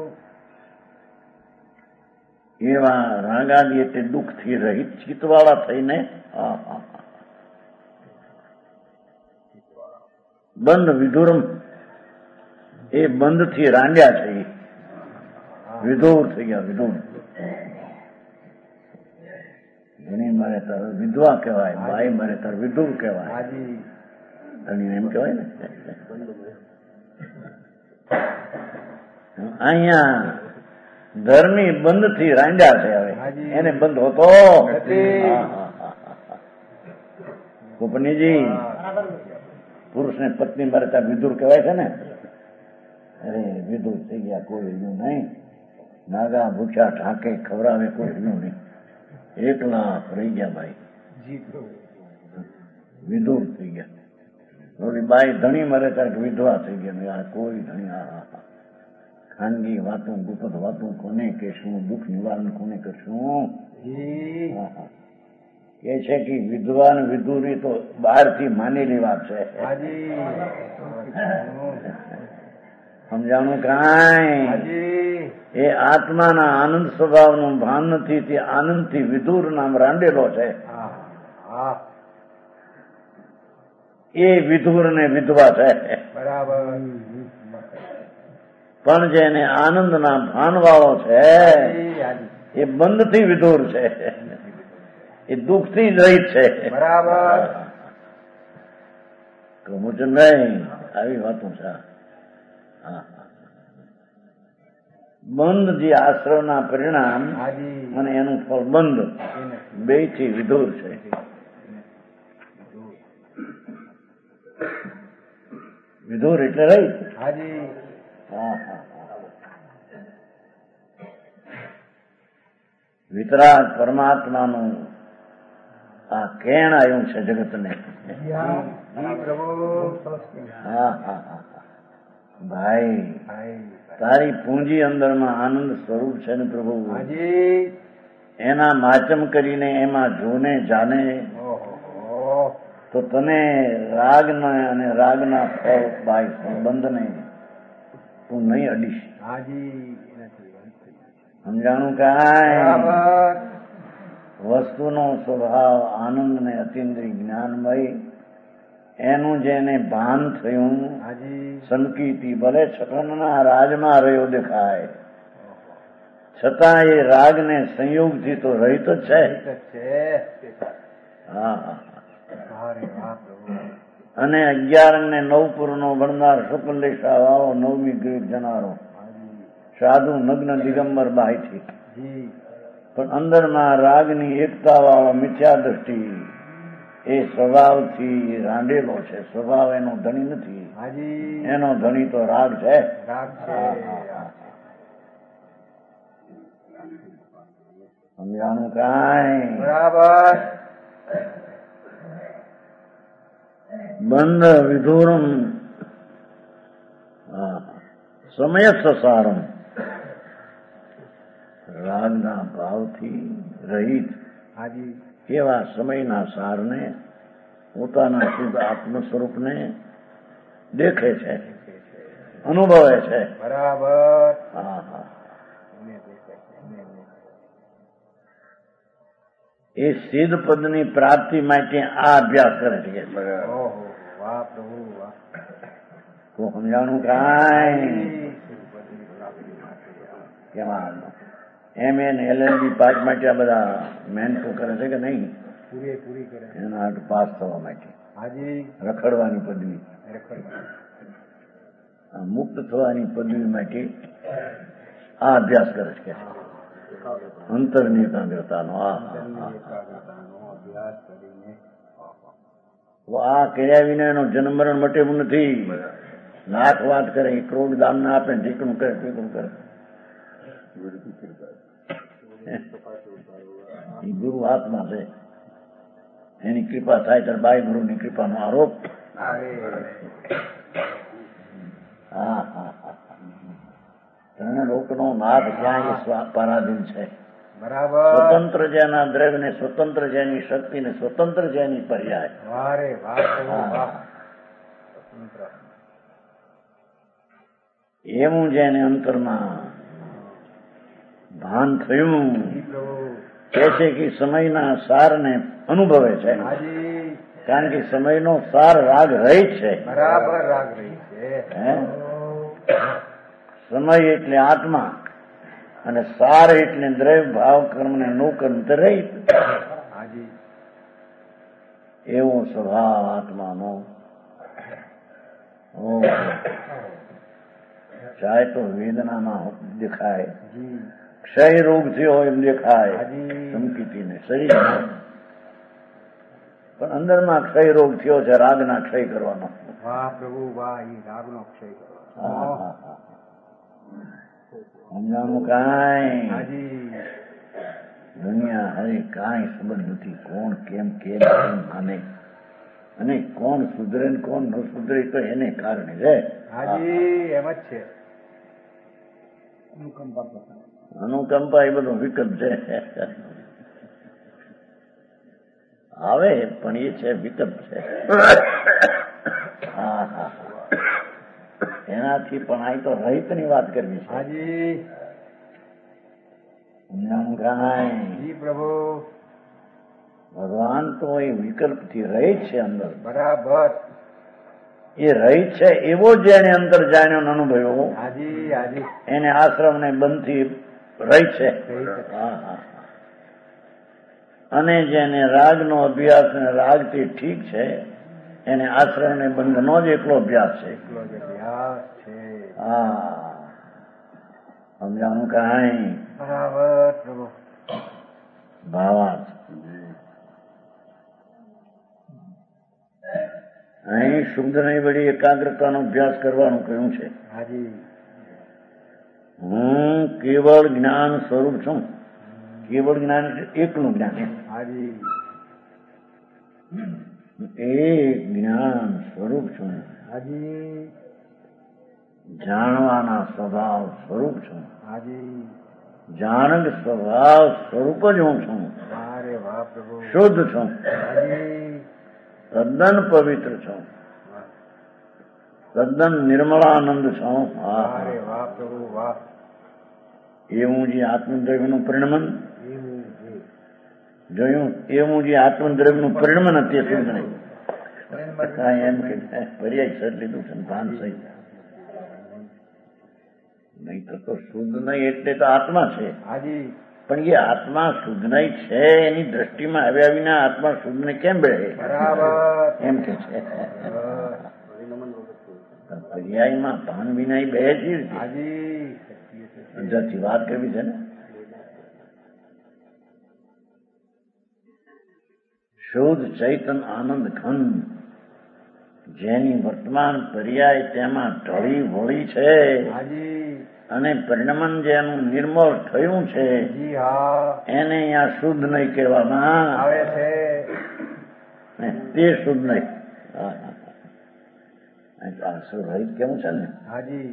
એવા રાગાદી એટલે દુઃખથી રહિત ચિત્તવાળા થઈને બંધ વિધુરમ, એ બંધથી રાંડ્યા છે. વિધુર થઈ ગયા. વિધુર ધણી મારે તાર વિધવા કહેવાય, બાઈ મારે તાર વિધુર કહેવાય.
હાજી.
ધણી એમ કહેવાય ને. અહીંયા ધર્મી બંધથી રાંડ્યા છે. હવે એને બંધ હોતો ગોપનીજી, પુરુષને પત્ની મારે ત્યાં વિધુર કહેવાય છે ને. અરે વિધુર થઈ ગયા, કોઈ રહ્યું નહીં. નાગા ભૂખ્યા ઢાકે ખવડાવે, કોઈ રહ્યું નહીં. એકલા રહી ગયા ભાઈ.
જી પ્રભુ.
વિધુર થઈ ગયા. થોડી બાઈ ધણી મરે ત્યારે વિધવા થઈ ગયા. કોઈ ધણી ખાનગી વાતું, ગુપ્ત વાતું કોને કહેશું, દુઃખ નિવારણ કોને કરશું? કે છે કે વિધવા ને વિધુરી તો બહારથી માનેલી વાત છે. સમજાણું કાંઈ? એ આત્માના આનંદ સ્વભાવનું ભાન નથી. તે આનંદથી વિધુર નામ રાંડેલો છે. એ વિધુર ને વિધવા છે.
બરાબર.
પણ જેને આનંદના ભાનવાળો છે એ બંધથી વિધુર છે, એ દુઃખથી જ રહિત છે.
બરાબર.
કમુચંદભાઈ, આવી વાતો છે. બંધ જે આશ્રવના પરિણામ અને એનું ફળ બંધ, બે થી વિધુર છે. વિધુર એટલે રહિત. વિતરાગ પરમાત્માનું આ કેણ આવ્યું છે જગતને. ભાઈ, તારી પૂંજી અંદરમાં આનંદ સ્વરૂપ છે ને પ્રભુ. એના માચમ કરીને એમાં જોને જાને તો તને રાગના અને રાગના ફળ ભાઈ સંબંધને તું નહીં અડીશ. સમજાણું કાંઈ? વસ્તુનો સ્વભાવ આનંદ ને અતિન્દ્રિય જ્ઞાનમય, એનું જેને ભાન થયું સંકીર્તિ ભલે છઠનના રાજમાં રહ્યો દેખાય, છતાં એ રાગને સંયોગથી તો રહિત જ છે. હા. અને 11 ને 9 પૂરનો ભણનાર શુક્લેશા વાળો 9મી ગ્રીક જનારો સાધુ નગ્ન દિગંબર બાહીથી, પણ અંદરમાં રાગની એકતા વાળો મિથ્યા દ્રષ્ટિ એ સ્વભાવથી રાંડેલો છે. સ્વભાવ એનો ધણી નથી, એનો ધણી તો રાગ છે. સમજાણું કાંઈ?
બરાબર.
બંધ વિધુરમ સમયસ્થ સારમ, રાગના ભાવથી રહિત
હાજી.
એવા સમયના સારને, પોતાના શુદ્ધ આત્મ સ્વરૂપને દેખે છે, અનુભવે છે.
બરાબર.
એ સિદ્ધ પદની પ્રાપ્તિ માટે આ અભ્યાસ કરે છે.
ઓહો, વાહ પ્રભુ વાહ.
તો સમજાણું કાંઈ? કેમાં MA ને LLB પાસ માટે આ બધા મહેનતો કરે છે કે નહીં?
પૂરી કરે.
એના હાથ પાસ થવા માટે
હાજી.
રખડવાની પદવી, મુક્ત થવાની પદવી માટે આ અભ્યાસ કરે છે. અંતરની એકાગ્રતાનો
અભ્યાસ કરીને
આ કર્યા વિના એનો જન્મ મરણ મટેવું નથી. લાખ વાત કરે, કરોડ દાન ના આપે, ઠીકણું કરે, એ ગુરુ હાથમાં છે. એની કૃપા થાય ત્યારે બાય ગુરુની કૃપાનો આરોપ. ત્રણે લોકનો નાથ ક્યાંય પરાધીન છે.
બરાબર.
સ્વતંત્ર જેના દ્રવ્ય ને, સ્વતંત્ર જેની શક્તિ ને, સ્વતંત્ર જેની પર્યાય.
વારે વાહ.
એવું જેને અંતરમાં ભાન થયું કે છે કે સમયના સારને અનુભવે છે. કારણ કે સમયનો સાર રાગ રહી છે.
બરાબર. રાગ રહી છે.
સમય એટલે આત્મા અને સાર એટલે દ્રવ્ય ભાવ કર્મ ને અનુકર્મ રહી. એવો સ્વભાવ આત્માનો. ચાહે તો વેદનામાં દેખાય, ક્ષય રોગ થયો એમ દેખાય ધમકીને શરીરમાં, પણ અંદરમાં ક્ષય રોગ થયો છે. રાગના ક્ષય કરવાનો.
વાહ પ્રભુ વાહ. એ રાગનો ક્ષય કરવાનો.
સમજાણું કાંઈ? દુનિયા હવે કાંઈ સંબંધ નથી. કોણ કેમ માને અને કોણ સુધરે ને કોણ ન સુધરે તો એને કારણે છે.
એમ જ છે.
અનુકંપા એ બધો વિકલ્પ છે. આવે પણ એ છે વિકલ્પ છે. એનાથી પણ આ તો રહિતની વાત કરવી છે.
પ્રભુ
ભગવાન તો એ વિકલ્પથી રહિત છે અંદર.
બરાબર.
એ રહિત છે એવો જેને અંતર જાણ્યો અનુભવ્યો, એને આશ્રમ ને બંધથી રહિત છે. અને જેને રાગનો અભ્યાસ ને રાગથી ઠીક છે, એને આશ્રમ ને બંધનો જ એકલો અભ્યાસ છે. સમજાણું કાંઈ?
બરાબર પ્રભુ.
ભાવાર્થ અહીં શુદ્ધ નહીં વળી એકાગ્રતાનો અભ્યાસ કરવાનું કહ્યું છે. હું કેવળ જ્ઞાન સ્વરૂપ છું. કેવળ જ્ઞાન એટલે એકનું જ્ઞાન. એક જ્ઞાન સ્વરૂપ છું. જાણવાના સ્વભાવ સ્વરૂપ છું. જાણક સ્વભાવ સ્વરૂપ જ હું છું. શુદ્ધ છું. તદ્દન પવિત્ર છું. તદ્દન નિર્મળાનંદ છું. એવું જે આત્મદ્રવ્યનું પરિણમન જોયું, એવું જે આત્મદ્રવ્યનું પરિણમન તે શુદ્ધ નહીં. એમ કે પર્યાય સર લીધું છે ભાન સહિત. નહીં તો શુદ્ધ નહીં એટલે તો આત્મા છે. પણ એ આત્મા શુદ્ધ નહીં છે એની દ્રષ્ટિમાં આવ્યા વિના આત્મા શુદ્ધ ને કેમ બે એમ કે છે. પર્યાયમાં ભાન વિના બે છે. અંદરથી વાત કરવી છે ને. શુદ્ધ ચૈતન આનંદ ઘન જેની વર્તમાન પર્યાય તેમાં ઢળી વળી છે અને પરિણમન જેનું નિર્મળ થયું છે
જી હા
એને અહીંયા શુદ્ધ નહીં કહેવામાં
આવે છે.
તે શુદ્ધ નહીં. રહિત કેવું છે ને
હાજી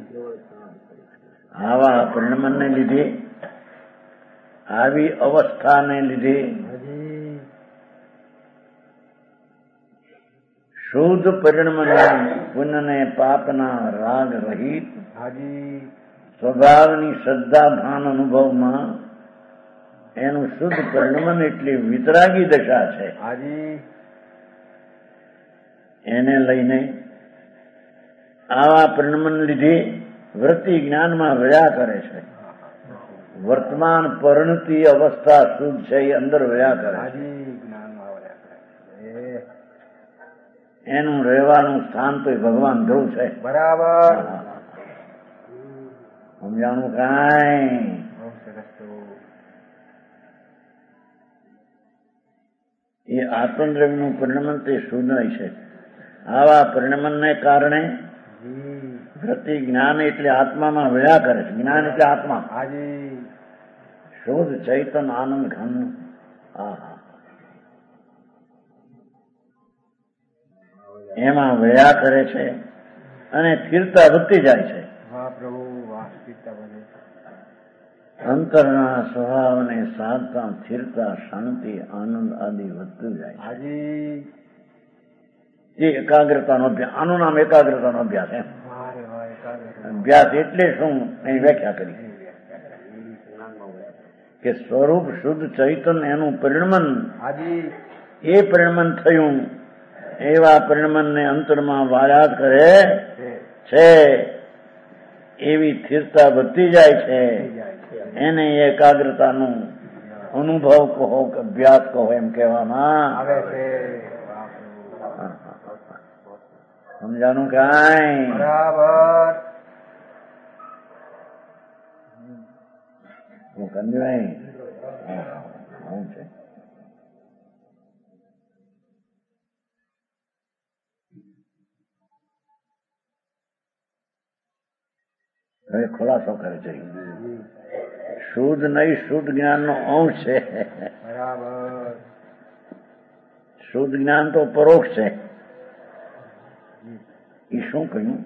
આવા પરિણમનને લીધે આવી અવસ્થાને લીધે
હાજી
શુદ્ધ પરિણમન પુણ્યને પાપના રાગ રહિત
હાજી
સ્વભાવની શ્રદ્ધા ભાન અનુભવમાં એનું શુદ્ધ પરિણમન એટલે વિતરાગી દશા છે.
હાજી
એને લઈને આવા પરિણમન લીધે વૃત્તિ જ્ઞાનમાં વયા કરે છે. વર્તમાન પરિણતિ અવસ્થા શુદ્ધ છે એ અંદર વયા કરે છે.
હાજી જ્ઞાનમાં વળ્યા કરે છે.
એનું રહેવાનું સ્થાન તો ભગવાન ધ્રુવ છે.
બરાબર.
સમજાણું કાંઈ?
બહુ સરસ. તો
એ આત્મદ્રવ્યનું પરિણમન તે શુદ્ધ છે. આવા પરિણમનને કારણે
જી
વૃત્તિ જ્ઞાન એટલે આત્મામાં વયા કરે છે. જ્ઞાન એટલે આત્મા
હાજી
શુદ્ધ ચૈતન આનંદ ઘન. એમાં વયા કરે છે અને સ્થિરતા વધતી જાય છે.
વાહ પ્રભુ વાહ. પિતા બને
અંતરના સ્વભાવને સાધતા સ્થિરતા શાંતિ આનંદ આદિ વધતું જાય છે.
હાજી
એ એકાગ્રતાનો અભ્યાસ. આનું નામ એકાગ્રતાનો અભ્યાસ. એમ
વાહ રે વાહ. એકાગ્રતા
અભ્યાસ એટલે શું એની વ્યાખ્યા કરી કે સ્વરૂપ શુદ્ધ ચૈતન એનું પરિણમન
હાજી
એ પરિણમન થયું એવા પરિણમનને અંતરમાં વાયાત કરે
છે.
છે. એવી સ્થિરતા વધતી જાય છે.
જાય છે.
એને એકાગ્રતાનો અનુભવ કહો કે અભ્યાસ કહો એમ કહેવામાં
આવે છે. વાહ પ્રભુ.
સમજાનું કાંઈ?
બરાબર.
હું સમજાય શું છે? હવે ખુલાસો કરે છે. શુદ્ધ નહીં શુદ્ધ જ્ઞાનનો અંશ છે.
બરાબર.
શુદ્ધ જ્ઞાન તો પરોક્ષ છે. એ શું કહ્યું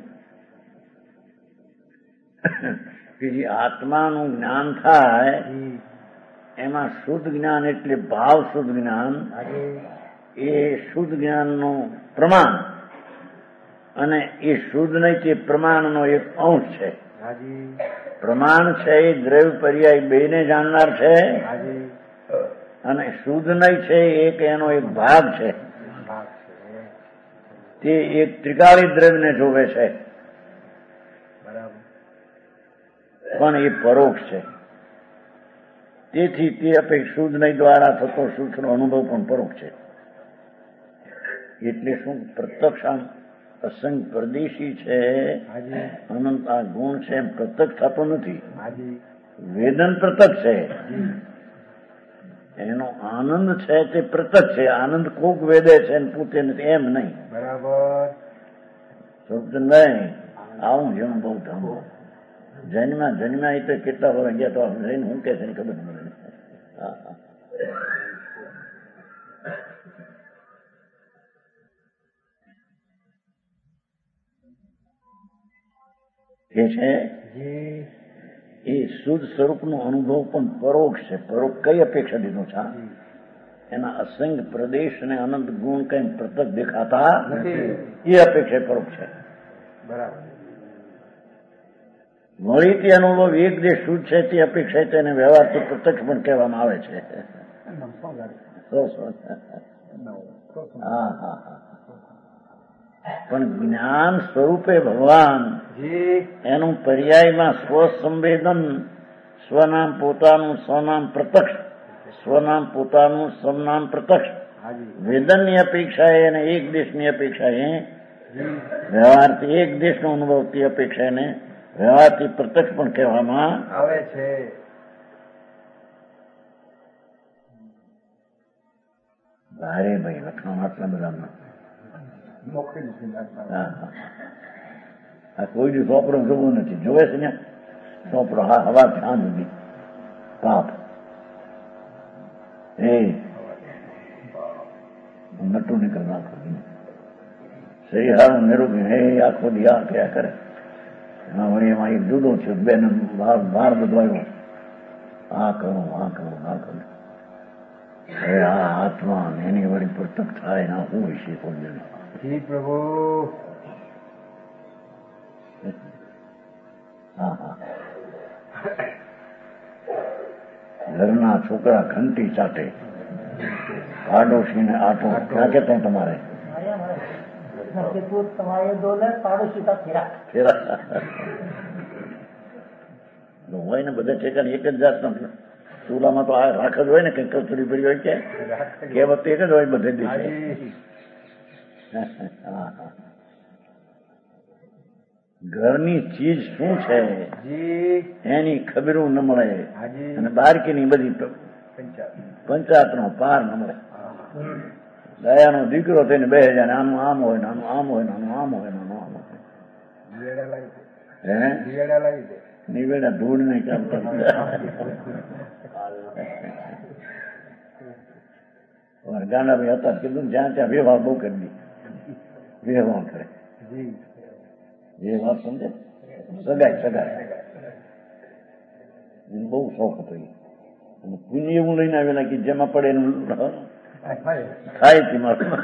કે જે આત્માનું જ્ઞાન થાય
જી
એમાં શુદ્ધ જ્ઞાન એટલે ભાવ શુદ્ધ જ્ઞાન.
હાજી
એ શુદ્ધ જ્ઞાનનું પ્રમાણ અને એ શુદ્ધ નહીં તે પ્રમાણનો એક અંશ છે.
હાજી
પ્રમાણ છે એ દ્રવ્ય પર્યાય બેને જાણનાર છે
હાજી
અને શુદ્ધ નહીં છે એક એનો એક ભાગ છે.
ભાગ છે.
તે એક ત્રિકાળી દ્રવ્યને જોવે છે
બરાબર.
પણ એ પરોક્ષ છે. તેથી તે અપેક્ષા શુદ્ધ નહીં દ્વારા થતો સૂક્ષ્મ અનુભવ પણ પરોક્ષ છે. એટલે શું પ્રત્યક્ષ અસંગ પ્રદેશી છે.
હાજી
અનંત આ ગુણ છે એમ પ્રત્યક્ષ થતો નથી.
હાજી
વેદન પ્રત્યક્ષ છે. એનો આનંદ છે તે પ્રત્યક્ષ છે. આનંદ કોક વેદે છે ને પૂતે નથી એમ નહીં.
બરાબર.
શબ્દ નહીં આવું જેમ બહુ ધમ જન્મ્યા એ તો કેટલા વર્ષ ગયા તો જઈને હું કે છે ખબર નહીં મને. કે છે
જી
એ શુદ્ધ સ્વરૂપનો અનુભવ પણ પરોક્ષ છે. પરોક્ષ કઈ અપેક્ષા દીધું છે? એના અસંગ પ્રદેશ અને અનંત ગુણ કઈ પ્રત્યક્ષ દેખાતા
નથી.
એ અપેક્ષા પરોક્ષ છે.
બરાબર.
મળી તે અનુભવ એક દેશ શુદ્ધ છે તે અપેક્ષા તેને વ્યવહારથી પ્રત્યક્ષ પણ કહેવામાં આવે છે. હા હા હા. પણ જ્ઞાન સ્વરૂપે ભગવાન
જી
એનું પર્યાયમાં સ્વસંવેદન સ્વનામ પોતાનું સ્વનામ પ્રત્યક્ષ સ્વનામ પોતાનું સ્વનામ પ્રત્યક્ષ
હાજી
વેદનની અપેક્ષાએ અને એક દેશની અપેક્ષાએ વ્યવહારથી એક દેશનો અનુભવતી અપેક્ષાને વ્યવહારથી પ્રત્યક્ષ પણ કહેવામાં
આવે છે.
ભારે ભાઈ લખણો આટલા બધા
મોકલી દીધી.
આ કોઈ જ ચોપડો જોવો નથી. જોવે છે ને ચોપડો હવા ત્યાં સુધી પાપ એ નટુ નીકળ નાખો સહી હારું મેરું હે આખો દી આ ક્યાં કરે એમાં વળી એમાં એક જુદો છે બેન બહાર બધવાયો આ કરું આ કરું આ કરું હવે આ આત્મા એની વળી પ્રત્યક્ષ થાય ના હું વિશે કોઈ
જી પ્રભુ
હા હા ઘરના છોકરા ઘંટી ચાટે પાડોશીને આટો ક્યાં કેતા તમારે હોય ને બધા ઠેકાને એક જ જાતનો ચૂલામાં તો આ રાખ જ હોય ને કઈ કચડી ભરી હોય કે કહેવત એક જ હોય બધે દિવસે ઘરની ચીજ શું છે એની ખબરું ન મળે અને બારકીની બધી પંચાયત નો પાર ન મળે. દયાનો દીકરો થઈને બે હજાર આનું આમ હોય નાનું આમ હોય નાનું આમ હોય નાનું આમ હોય નિવેડા ધૂળ નહીં કામ કરતા ગાંડાભાઈ હતા કીધું જ્યાં ત્યાં વ્યવહાર બહુ કરી દી વ્યવહાર કરે એ વાત સમજે સગાઈ સગાઈ બહુ શોખ હતો એ પુણ્ય એવું લઈને આવેલા કે જેમાં પડે એનું થાય છે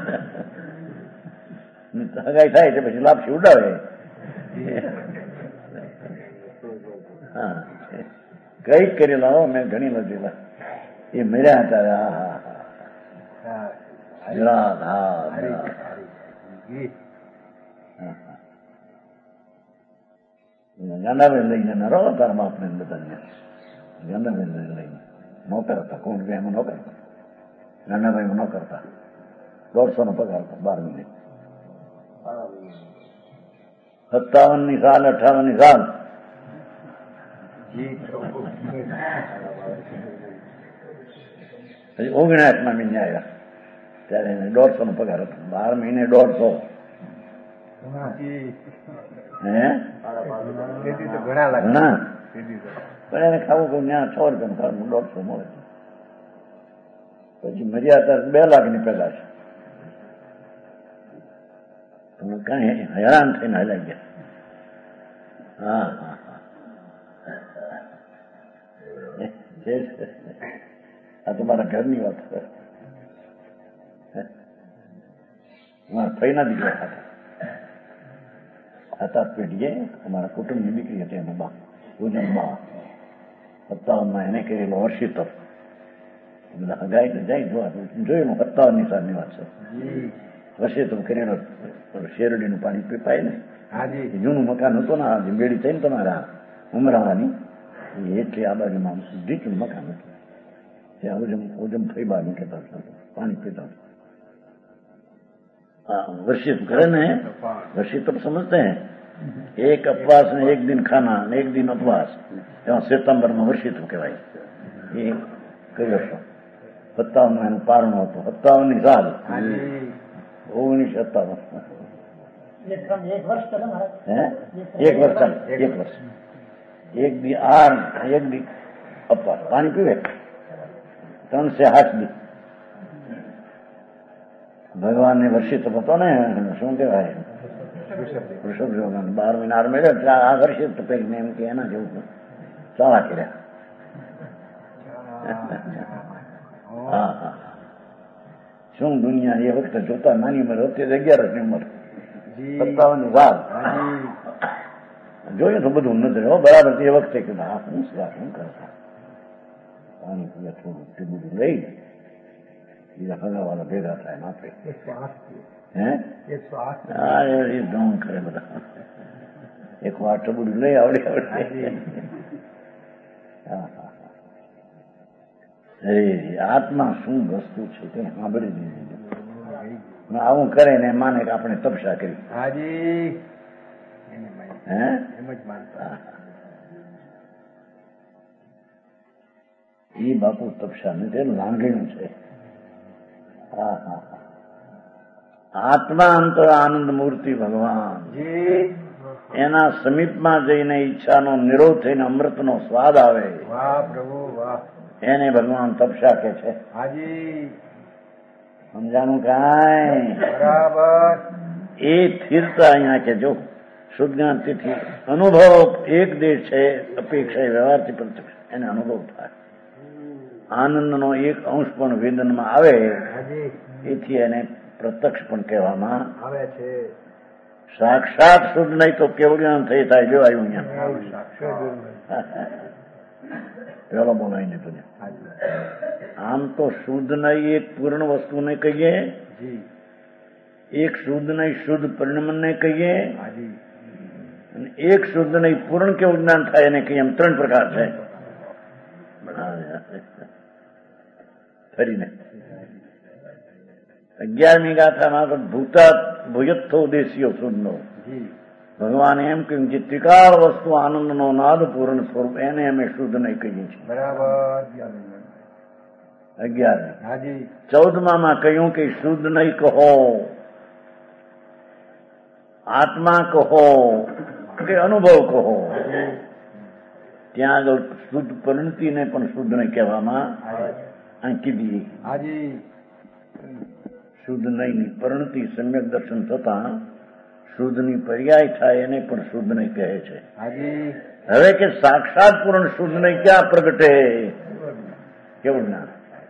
સગાઈ થાય છે પછી લાપસી ઉડાવે હા કઈક કરેલા મેં ઘણી લખેલા એ મર્યા હતા ગાંડાભાઈ લઈ જનારો તારા બાપને બધાને ગાંડાભાઈ લઈને નોકર હતા કોણ એમાં નોકર હતા ગાંડાભાઈ નોકર હતા 150 પગાર હતા 12 મહિને 57ની સાલ 58ની સાલ 19 મહિને આવ્યા ત્યારે એને 150 પગાર હતો 12 મહિને 150 ઘણા પણ એને ખાવું કહું ત્યાં 6 રૂપિયા 150 મળે પછી મર્યા ત્યારે 2 લાખની પેલા છે તમે કઈ હેરાન થઈને હલાઈ ગયા. હા હા આ તો મારા ઘરની વાત મારા ફઈના દીકરા હતા પેઢીએ અમારા કુટુંબની દીકરી હતી એમાં બા પૂજન બા 57માં એને કરેલો વર્ષિતર બધા હગાઈ તો જાય જોયેલું 57ની સાલની વાત છે. વર્ષિતર કરેલો શેરડીનું પાણી પીપાય ને જૂનું મકાન હતું ને જે બેડી થઈને તમારા ઉમરાવાની એટલે આ બાજુમાં ઢીચું મકાન હતું ત્યાં ઓજમ થઈ બાજુ કહેતા પાણી પીતા वर्षित करे न वर्षित तो समझते हैं एक अपवास ने एक दिन खाना एक दिन उपवास एवं सितंबर में वर्षित कहवाय ये कई वर्ष 57 એનું પારણું હતું 57ની સાલ 1957 એક વર્ષ એક દી આર એક દી ઉપવાસ પાણી પીવે 3 से 8 દી ભગવાન ને વર્ષિત હતો ને શું કહેવાય વૃષભ ભગવાન 12 મહિના મેળ્યો આ વર્ષિત પૈકી એમ કે એના જેવું ચાલા કર્યા. હા હા શું દુનિયા એ વખતે જોતા નાની ઉંમર હતી 11ની ઉંમર 57ની સાલ જોઈએ તો બધું નજર બરાબર એ વખતે કે હું શું કરતા પાણી પીએ થોડું તે બધું લઈ હગાવાળા ભેગા થાય આપે દમ કરે બધા એક વાર ટબુડું લઈ આવડે આત્મા શું વસ્તુ છે તે સાંભળી દીધું આવું કરે ને માને કે આપણે તપસ્યા કરી એ બાપુ તપસ્યા નથી લાંગણું છે. આત્મા અંતર આનંદ મૂર્તિ ભગવાન એના સમીપમાં જઈને ઈચ્છાનો નિરોધ થઈને અમૃતનો સ્વાદ આવે.
વાહ પ્રભુ વાહ.
એને ભગવાન તપસ્યા કે છે.
હાજી.
સમજાણું કાંઈ?
બરાબર.
એ સ્થિરતા અહીંયા કે જો શુદ્ધ જ્ઞાનથી અનુભવ એક દેશ છે, અપેક્ષા વ્યવહારથી પ્રત્યક્ષ એને અનુભવ થાય. આનંદનો એક અંશ પણ વેદનમાં આવે એથી એને પ્રત્યક્ષ પણ કહેવામાં
આવે છે.
સાક્ષાત શુદ્ધ નહીં તો કેવું જ્ઞાન થઈ થાય. જો આવ્યું અહીંયા પેલો બોલાવી દીધું. આમ તો શુદ્ધ નહીં એક પૂર્ણ વસ્તુને કહીએ, એક શુદ્ધ નહીં શુદ્ધ પરિણમને કહીએ, અને એક શુદ્ધ નહીં પૂર્ણ કેવું જ્ઞાન થાય એને કહીએ. એમ ત્રણ પ્રકાર છે. ફરીને 11મી ગાથામાં તો ભૂયત્થો દેશીયો શુદ્ધનો ભગવાન એમ કહ્યું જે ત્રિકાળ વસ્તુ આનંદનો નાદ પૂર્ણ સ્વરૂપ એને અમે શુદ્ધ નહીં કહીએ છીએ.
બરાબર.
11મી. 14માં કહ્યું કે શુદ્ધ નહીં કહો, આત્મા કહો કે અનુભવ કહો. ત્યાં આગળ શુદ્ધ પરિણતિને પણ શુદ્ધ નહીં કહેવામાં કીધી. શુદ્ધ નહીં પરિણતિ સમ્યક દર્શન થતા શુદ્ધની પર્યાય થાય એને પણ શુદ્ધ નહીં કહે છે. હવે કે સાક્ષાત પૂર્ણ શુદ્ધ નહીં ક્યાં પ્રગટે? કેવું ના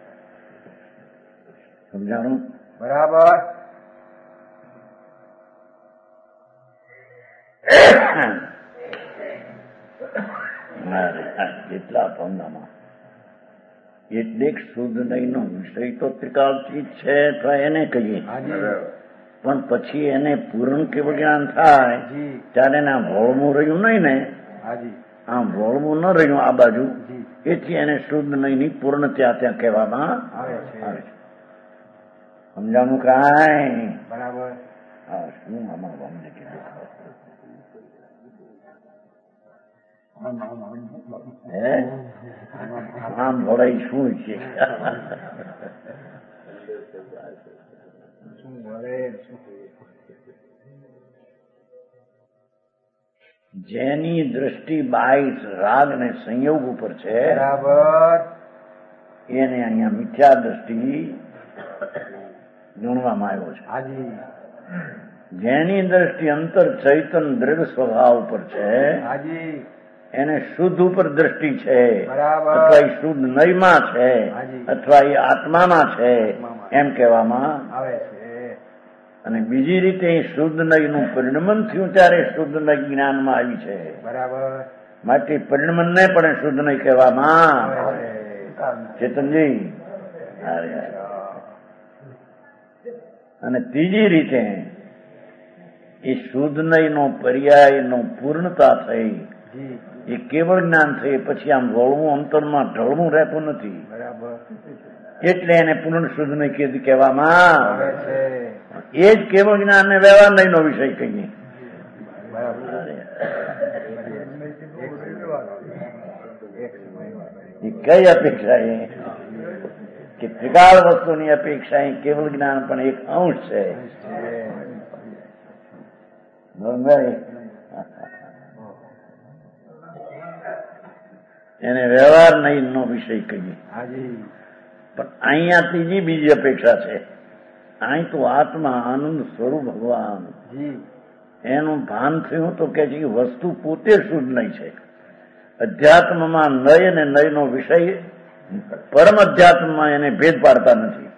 સમજાણું?
બરાબર.
કેટલા પંદામાં એટલે શુદ્ધ નહીં નો વિષય તો ત્રિકાળથી છે તો એને કહીએ, પણ પછી એને પૂર્ણ કેવું જ્ઞાન થાય ત્યારે એના વોળવું રહ્યું નહીં ને, આમ વોળવું ન રહ્યું આ બાજુ, એથી એને શુદ્ધ નહીં ની પૂર્ણ ત્યાં કહેવામાં આવે છે. સમજાણું કાંઈ?
બરાબર.
હા શું આમાં અમને કીધું આમ ભળાઈ શું છે? જેની દ્રષ્ટિ 22 રાગ ને સંયોગ ઉપર છે,
બરાબર,
એને અહીંયા મિથ્યા દ્રષ્ટિ ગણવામાં આવ્યો છે.
હાજી.
જેની દ્રષ્ટિ અંતર ચૈતન દ્રઢ સ્વભાવ ઉપર છે,
હાજી,
એને શુદ્ધ ઉપર દ્રષ્ટિ છે,
બરાબર,
અથવા એ શુદ્ધ નયમાં છે,
હાજી,
અથવા એ આત્મામાં છે એમ કહેવામાં
આવે છે.
અને બીજી રીતે શુદ્ધ નયનું પરિણમન થયું ત્યારે શુદ્ધ નય જ્ઞાનમાં આવી છે.
બરાબર.
માટે પરિણમનને પણ શુદ્ધ નય કહેવામાં
આવે છે.
ચેતનજી. અને ત્રીજી રીતે એ શુદ્ધ નયનો પર્યાયનો પૂર્ણતા થઈ,
જી,
એ કેવળ જ્ઞાન થઈ, પછી આમ વળવું અંતરમાં ઢળવું રહેતું નથી.
બરાબર.
એટલે એને પૂર્ણ શુદ્ધ નય કહેવામાં
આવે છે.
એ જ કેવળ જ્ઞાન ને વ્યવહાર નયનો વિષય કહીએ. એ કઈ અપેક્ષા એ કે ત્રિકાળ વસ્તુની અપેક્ષા એ કેવળ જ્ઞાન પણ એક અંશ છે. એને વ્યવહાર નહીં નો વિષય કહીએ. પણ અહીંયા ત્રીજી બીજી અપેક્ષા છે. અહીં તો આત્મા આનંદ સ્વરૂપ ભગવાન એનું ભાન થયું તો કે છે વસ્તુ પોતે શુદ્ધ નહીં છે. અધ્યાત્મમાં નય અને નયનો વિષય પરમ અધ્યાત્મમાં એને ભેદ પાડતા નથી.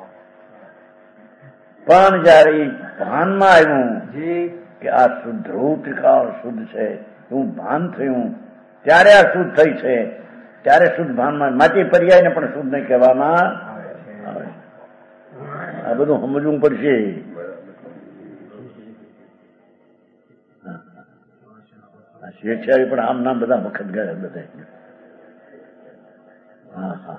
પણ જયારે ભાનમાં આવ્યું કે આ શુદ્ધ ધ્રુવ ત્રિકાળ શુદ્ધ છે એવું ભાન થયું ત્યારે આ શુદ્ધ થઈ છે, ત્યારે શુદ્ધ ભાનમાં માટે પર્યાયને પણ શુદ્ધ નહીં કહેવામાં આવે. આ બધું સમજવું પડશે. સ્વેચ્છાએ પણ આમ નામ બધા વખત ગયા બધા. હા હા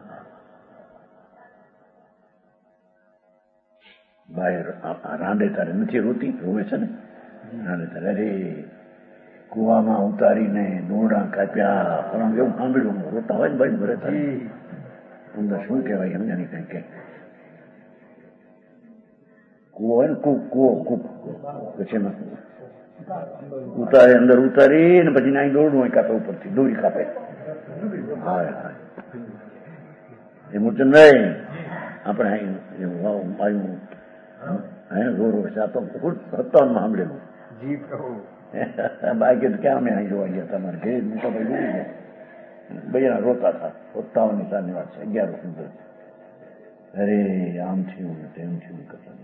બહાર રાંડે તારે નથી રોતી, રોવે છે ને રાંડે તારે. અરે કુવામાં ઉતારીને દોરડા કાપ્યા, પણ એવું સાંભળ્યું રોતા હોય ને ભાઈ ભરે તારે અંદર શું કહેવાય એમને નહીં કઈ કે કુવો હોય ને કૂપ પછી એમાં ઉતારે અંદર ઉતારી ને પછી અહીં દોરડું કાપે, ઉપરથી દોરી કાપે. હા હા એ મૂર્ચંદભાઈ આપણે આવ્યું જોર આ તો ખુદ સત્તાવનમાં સાંભળેલું.
જી પ્રભુ.
બાકી તો ક્યાં અમે અહીં જોવા ગયા તમારે ઘેર મોટા ભાઈ જોઈ ગયા બૈયા રોતા હતા. 57ની સાલની વાત છે, 11 સુંદર. અરે આમ થયું ને તેમ થયું કરતા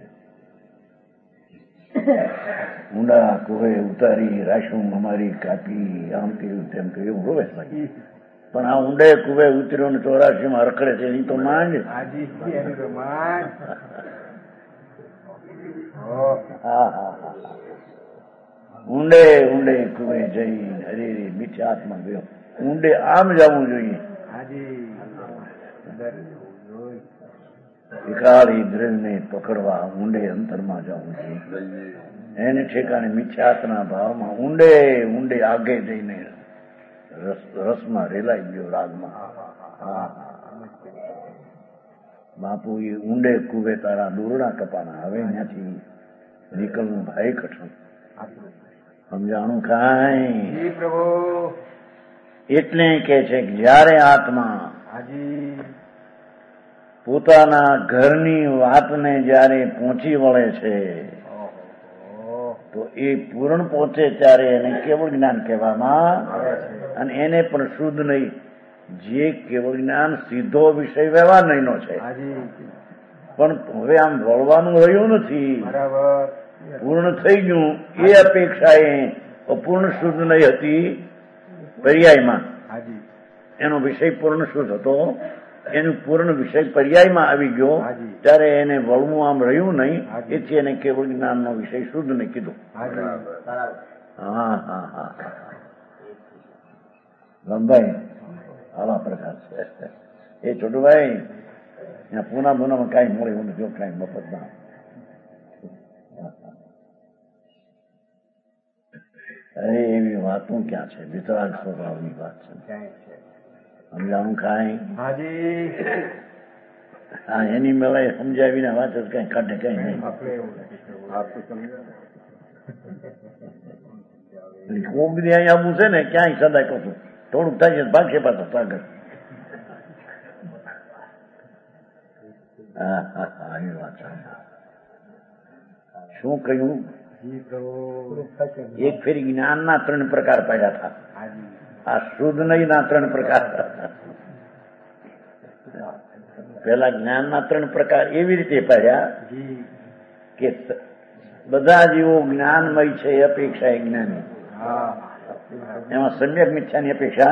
ઊંડા કુવે ઉતારી રાશું અમારી કાપી, આમ કર્યું તેમ કર્યું એવું રોવે લાગી. પણ આ ઊંડે કુવે ઉતર્યો ને 84માં રખડે છે એની તો માંડ. ઊંડે ઊંડે કુવે જઈ હરે મીઠા હાથમાં ગયો. ઊંડે આમ જવું જોઈએ. વિકાળી દ્રવ્યને પકડવા ઊંડે અંતરમાં જવું જોઈએ. એને ઠેકાણે મિથ્યાત્મના ભાવમાં ઊંડે ઊંડે આગે જઈને રસમાં રેલાઈ ગયો, રાગમાં. બાપુ એ ઊંડે કુવે તારા દોરડા કપાના, હવે ત્યાંથી નીકળવું ભાઈ કઠણ. સમજાણું કાંઈ? એટલે કે છે કે જયારે આત્મા પોતાના ઘરની વાતને જયારે પહોંચી વળે છે તો એ પૂર્ણ પહોંચે ત્યારે એને કેવળ જ્ઞાન કહેવામાં અને એને પણ શુદ્ધ નહીં. જે કેવળ જ્ઞાન સીધો વિષય વ્યવહાર નહીંનો છે, પણ હવે આમ વળવાનું રહ્યું નથી, પૂર્ણ થઈ ગયું. એ અપેક્ષાએ અપૂર્ણ શુદ્ધ નહીં હતી. પર્યાયમાં એનો વિષય પૂર્ણ શુદ્ધ હતો, એનું પૂર્ણ વિષય પર્યાયમાં આવી ગયો ત્યારે એને વળવું આમ રહ્યું નહીં. એથી એને કેવળ જ્ઞાનનો વિષય શુદ્ધ નહીં કીધું. હા હા હા રામભાઈ આવા પ્રકાર છે. એ છોટુભાઈ ત્યાં પૂનામાં કાંઈ મળે એવું નથી, કાંઈ મફત ના. અરે એવી વાતો ક્યાં છે, વિતરાગ સ્વભાવની વાત છે. સમજાણું કાંઈ? હા એની મેળા સમજાવીને વાત જ કઈ કાઢે કઈ નહીં. કોક દી અહીં આવવું છે ને ક્યાંય સદાય કહું છું થોડુંક થાય છે ભાગશે પાછો સાગર. હા હા હા એ વાત શું કહ્યું? એક ફેરી જ્ઞાનના 3 પ્રકાર પાડ્યા હતા. આ શુદ્ધ નહીંના 3 પ્રકાર. પેલા જ્ઞાનના 3 પ્રકાર એવી રીતે પાડ્યા કે બધા જીવો જ્ઞાનમય છે એ અપેક્ષા એ જ્ઞાની, એમાં સમ્યક મિથ્યાની અપેક્ષા.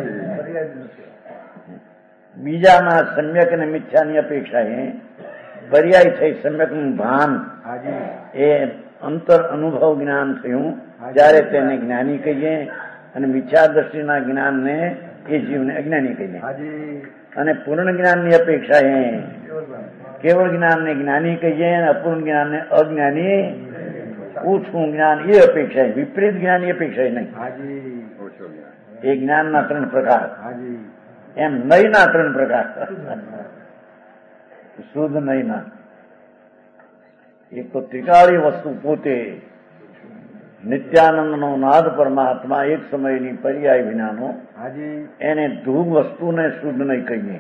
બીજામાં સમ્યક અને મિથ્યાની અપેક્ષા એ પર્યાય થઈ. સમ્યકનું ભાન એ અંતર અનુભવ જ્ઞાન થયું ત્યારે તેને જ્ઞાની કહીએ, અને મિથ્યા દ્રષ્ટિના જ્ઞાનને એ જીવને અજ્ઞાની કહીએ. અને પૂર્ણ જ્ઞાનની અપેક્ષા એ કેવળ જ્ઞાનને જ્ઞાની કહીએ અને અપૂર્ણ જ્ઞાનને અજ્ઞાની, ઓછું જ્ઞાન એ અપેક્ષા, વિપરીત જ્ઞાન એ અપેક્ષા નહીં. એ જ્ઞાનના 3 પ્રકાર. એમ નહીંના 3 પ્રકાર. શુદ્ધ નહીંના એક તો ત્રિકાળી વસ્તુ પોતે નિત્યાનંદનો નાદ પરમાત્મા એક સમયની પર્યાય વિનાનો, એને ધ્રુવ વસ્તુને શુદ્ધ નહીં કહીએ.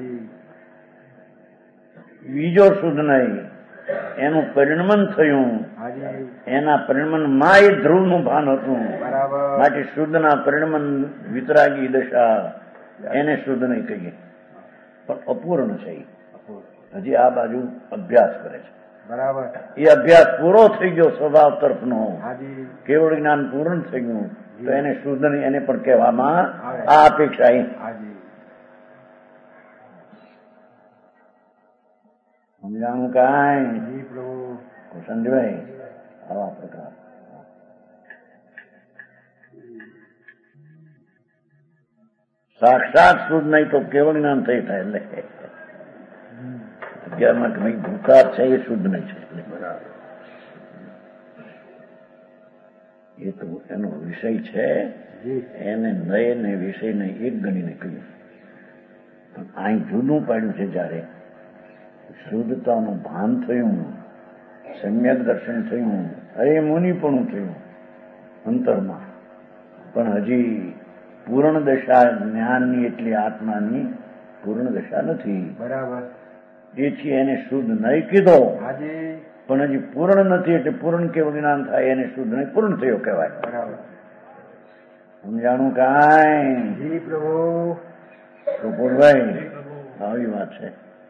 બીજો શુદ્ધ નહીં એનું પરિણમન થયું, એના પરિણમનમાં એ ધ્રુવનું ભાન હતું, માટે શુદ્ધના પરિણમન વિતરાગી દશા એને શુદ્ધ નહીં કહીએ. પણ અપૂર્ણ છે, હજી આ બાજુ અભ્યાસ કરે છે. બરાબર. એ અભ્યાસ પૂરો થઈ ગયો સ્વભાવ તરફનો, કેવળ જ્ઞાન પૂર્ણ થઈ ગયું તો એને શુદ્ધ નહીં, એને પણ કહેવામાં આ અપેક્ષા. સમજાણું કાંઈ? સંજયભાઈ આવા પ્રકાર. સાક્ષાત શુદ્ધ નહીં તો કેવળ જ્ઞાન થઈ થાય. એટલે 11માં ભૂકાર છે એ શુદ્ધ નહીં છે. એ તો એનો વિષય છે, એને નય ને વિષય ને એક ગણીને કહ્યું. પણ અહીં જુદું પાડ્યું છે. જયારે શુદ્ધતાનું ભાન થયું, સમ્યક દર્શન થયું, અરે મુનિપણું થયું, અંતરમાં, પણ હજી પૂર્ણ દશા જ્ઞાનની એટલી આત્માની પૂર્ણ દશા નથી.
બરાબર.
એથી એને શુદ્ધ નહીં કીધો,
હાજી.
પણ હજી પૂર્ણ નથી એટલે પૂર્ણ કેવું જ્ઞાન થાય એને શુદ્ધ નહીં, પૂર્ણ થયો કહેવાય.
બરાબર.
સમજાણું કાંઈ?
જી પ્રભુ.
કપૂરભાઈ, આવી વાત છે.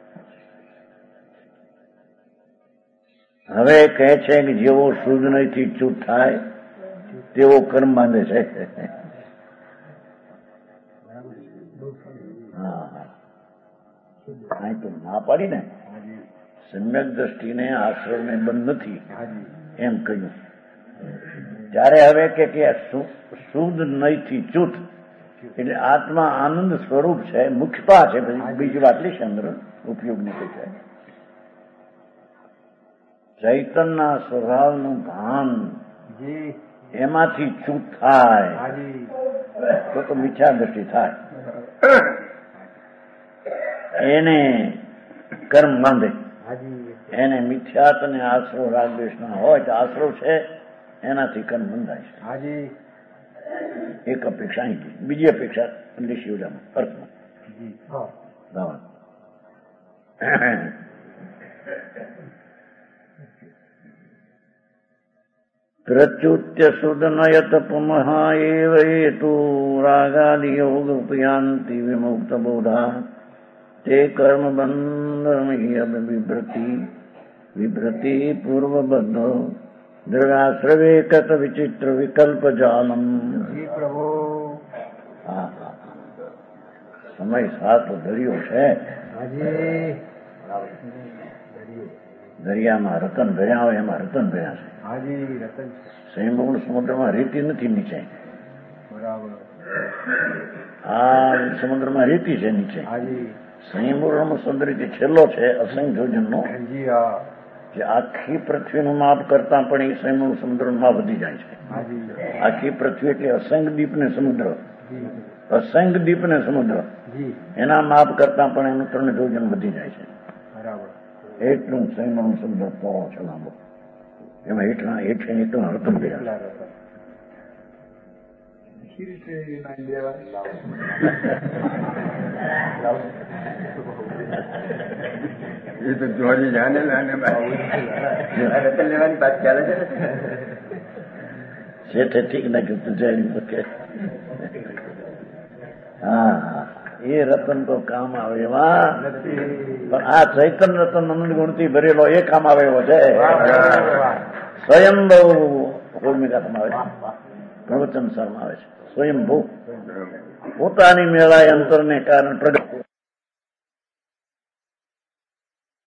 હવે કહે છે કે જેવો શુદ્ધ નહીંથી ચૂત થાય તેવો કર્મ બાંધે છે. હા, તો ના પાડી ને, સમ્યક દ્રષ્ટિને આશ્રમને બંધ નથી એમ કહ્યું. ત્યારે હવે કે શુદ્ધ નહીંથી ચૂત એટલે આત્મા આનંદ સ્વરૂપ છે, મુખ્યતા છે. બીજી વાત લઈશ અંદર ઉપયોગની કઈ છે. ચૈતનના સ્વભાવનું ભાન એમાંથી ચૂત થાય તો મિથ્યા દ્રષ્ટિ થાય, એને કર્મ બાંધે. એને મિથ્યાત અને આશ્રવ રાગદ્વેષ ના હોય તો આશ્રવ છે એનાથી કર્મ બંધાય છે. એક અપેક્ષા અહીં, બીજી અપેક્ષા શિવજામાં અર્થમાં. પ્રચ્યુત્ય સુદનયત પુમઃ એવ હેતુ રાગાદિ યોગ ઉપયાંતિ વિમુક્ત બોધા તે કર્મ બંધન વિભ્રતિ પૂર્વબદ્ધ દ્રગાશ્રવે કત વિચિત્ર વિકલ્પ જાલમ. સમય સાથ દરિયો છે, દરિયામાં રતન ભર્યા હોય એમાં રતન ભર્યા છે. સંયમગુણ સમુદ્રમાં રેતી નથી નીચે, આ સમુદ્રમાં રેતી છે નીચે. સંયમગુણ સમુદ્ર છેલ્લો છે અસંખ્ય યોજનનો, જે આખી પૃથ્વીનું માપ કરતા પણ એ સંયમગુણ સમુદ્રનું માપ વધી જાય છે. આખી પૃથ્વી એટલે અસંખ્ય દીપ ને સમુદ્ર, અસંખ્ય દીપ ને સમુદ્ર એના માપ કરતા પણ એનું 3 યોજન વધી જાય છે. એટલું સંયમગુણ સમુદ્ર પહોળો છે, લાંબો. એમાં હેઠે એટલું રતન ભર્યા.
એ તો જોડી જાને રતન લેવાની વાત ચાલે છે.
શેઠે ઠીક નાખ્યું તું જાણી શકે. હા, એ રતન તો કામ આવે એવા, પણ આ ચૈતન રતન આનંદ ગુણથી ભરેલો એ કામ આવે એવો છે. સ્વયંભૂ ભૂમિકામાં આવે છે, પ્રવચન સારમાં આવે છે. સ્વયંભૂ પોતાની મેળાએ અંતરને કારણે પ્રગટ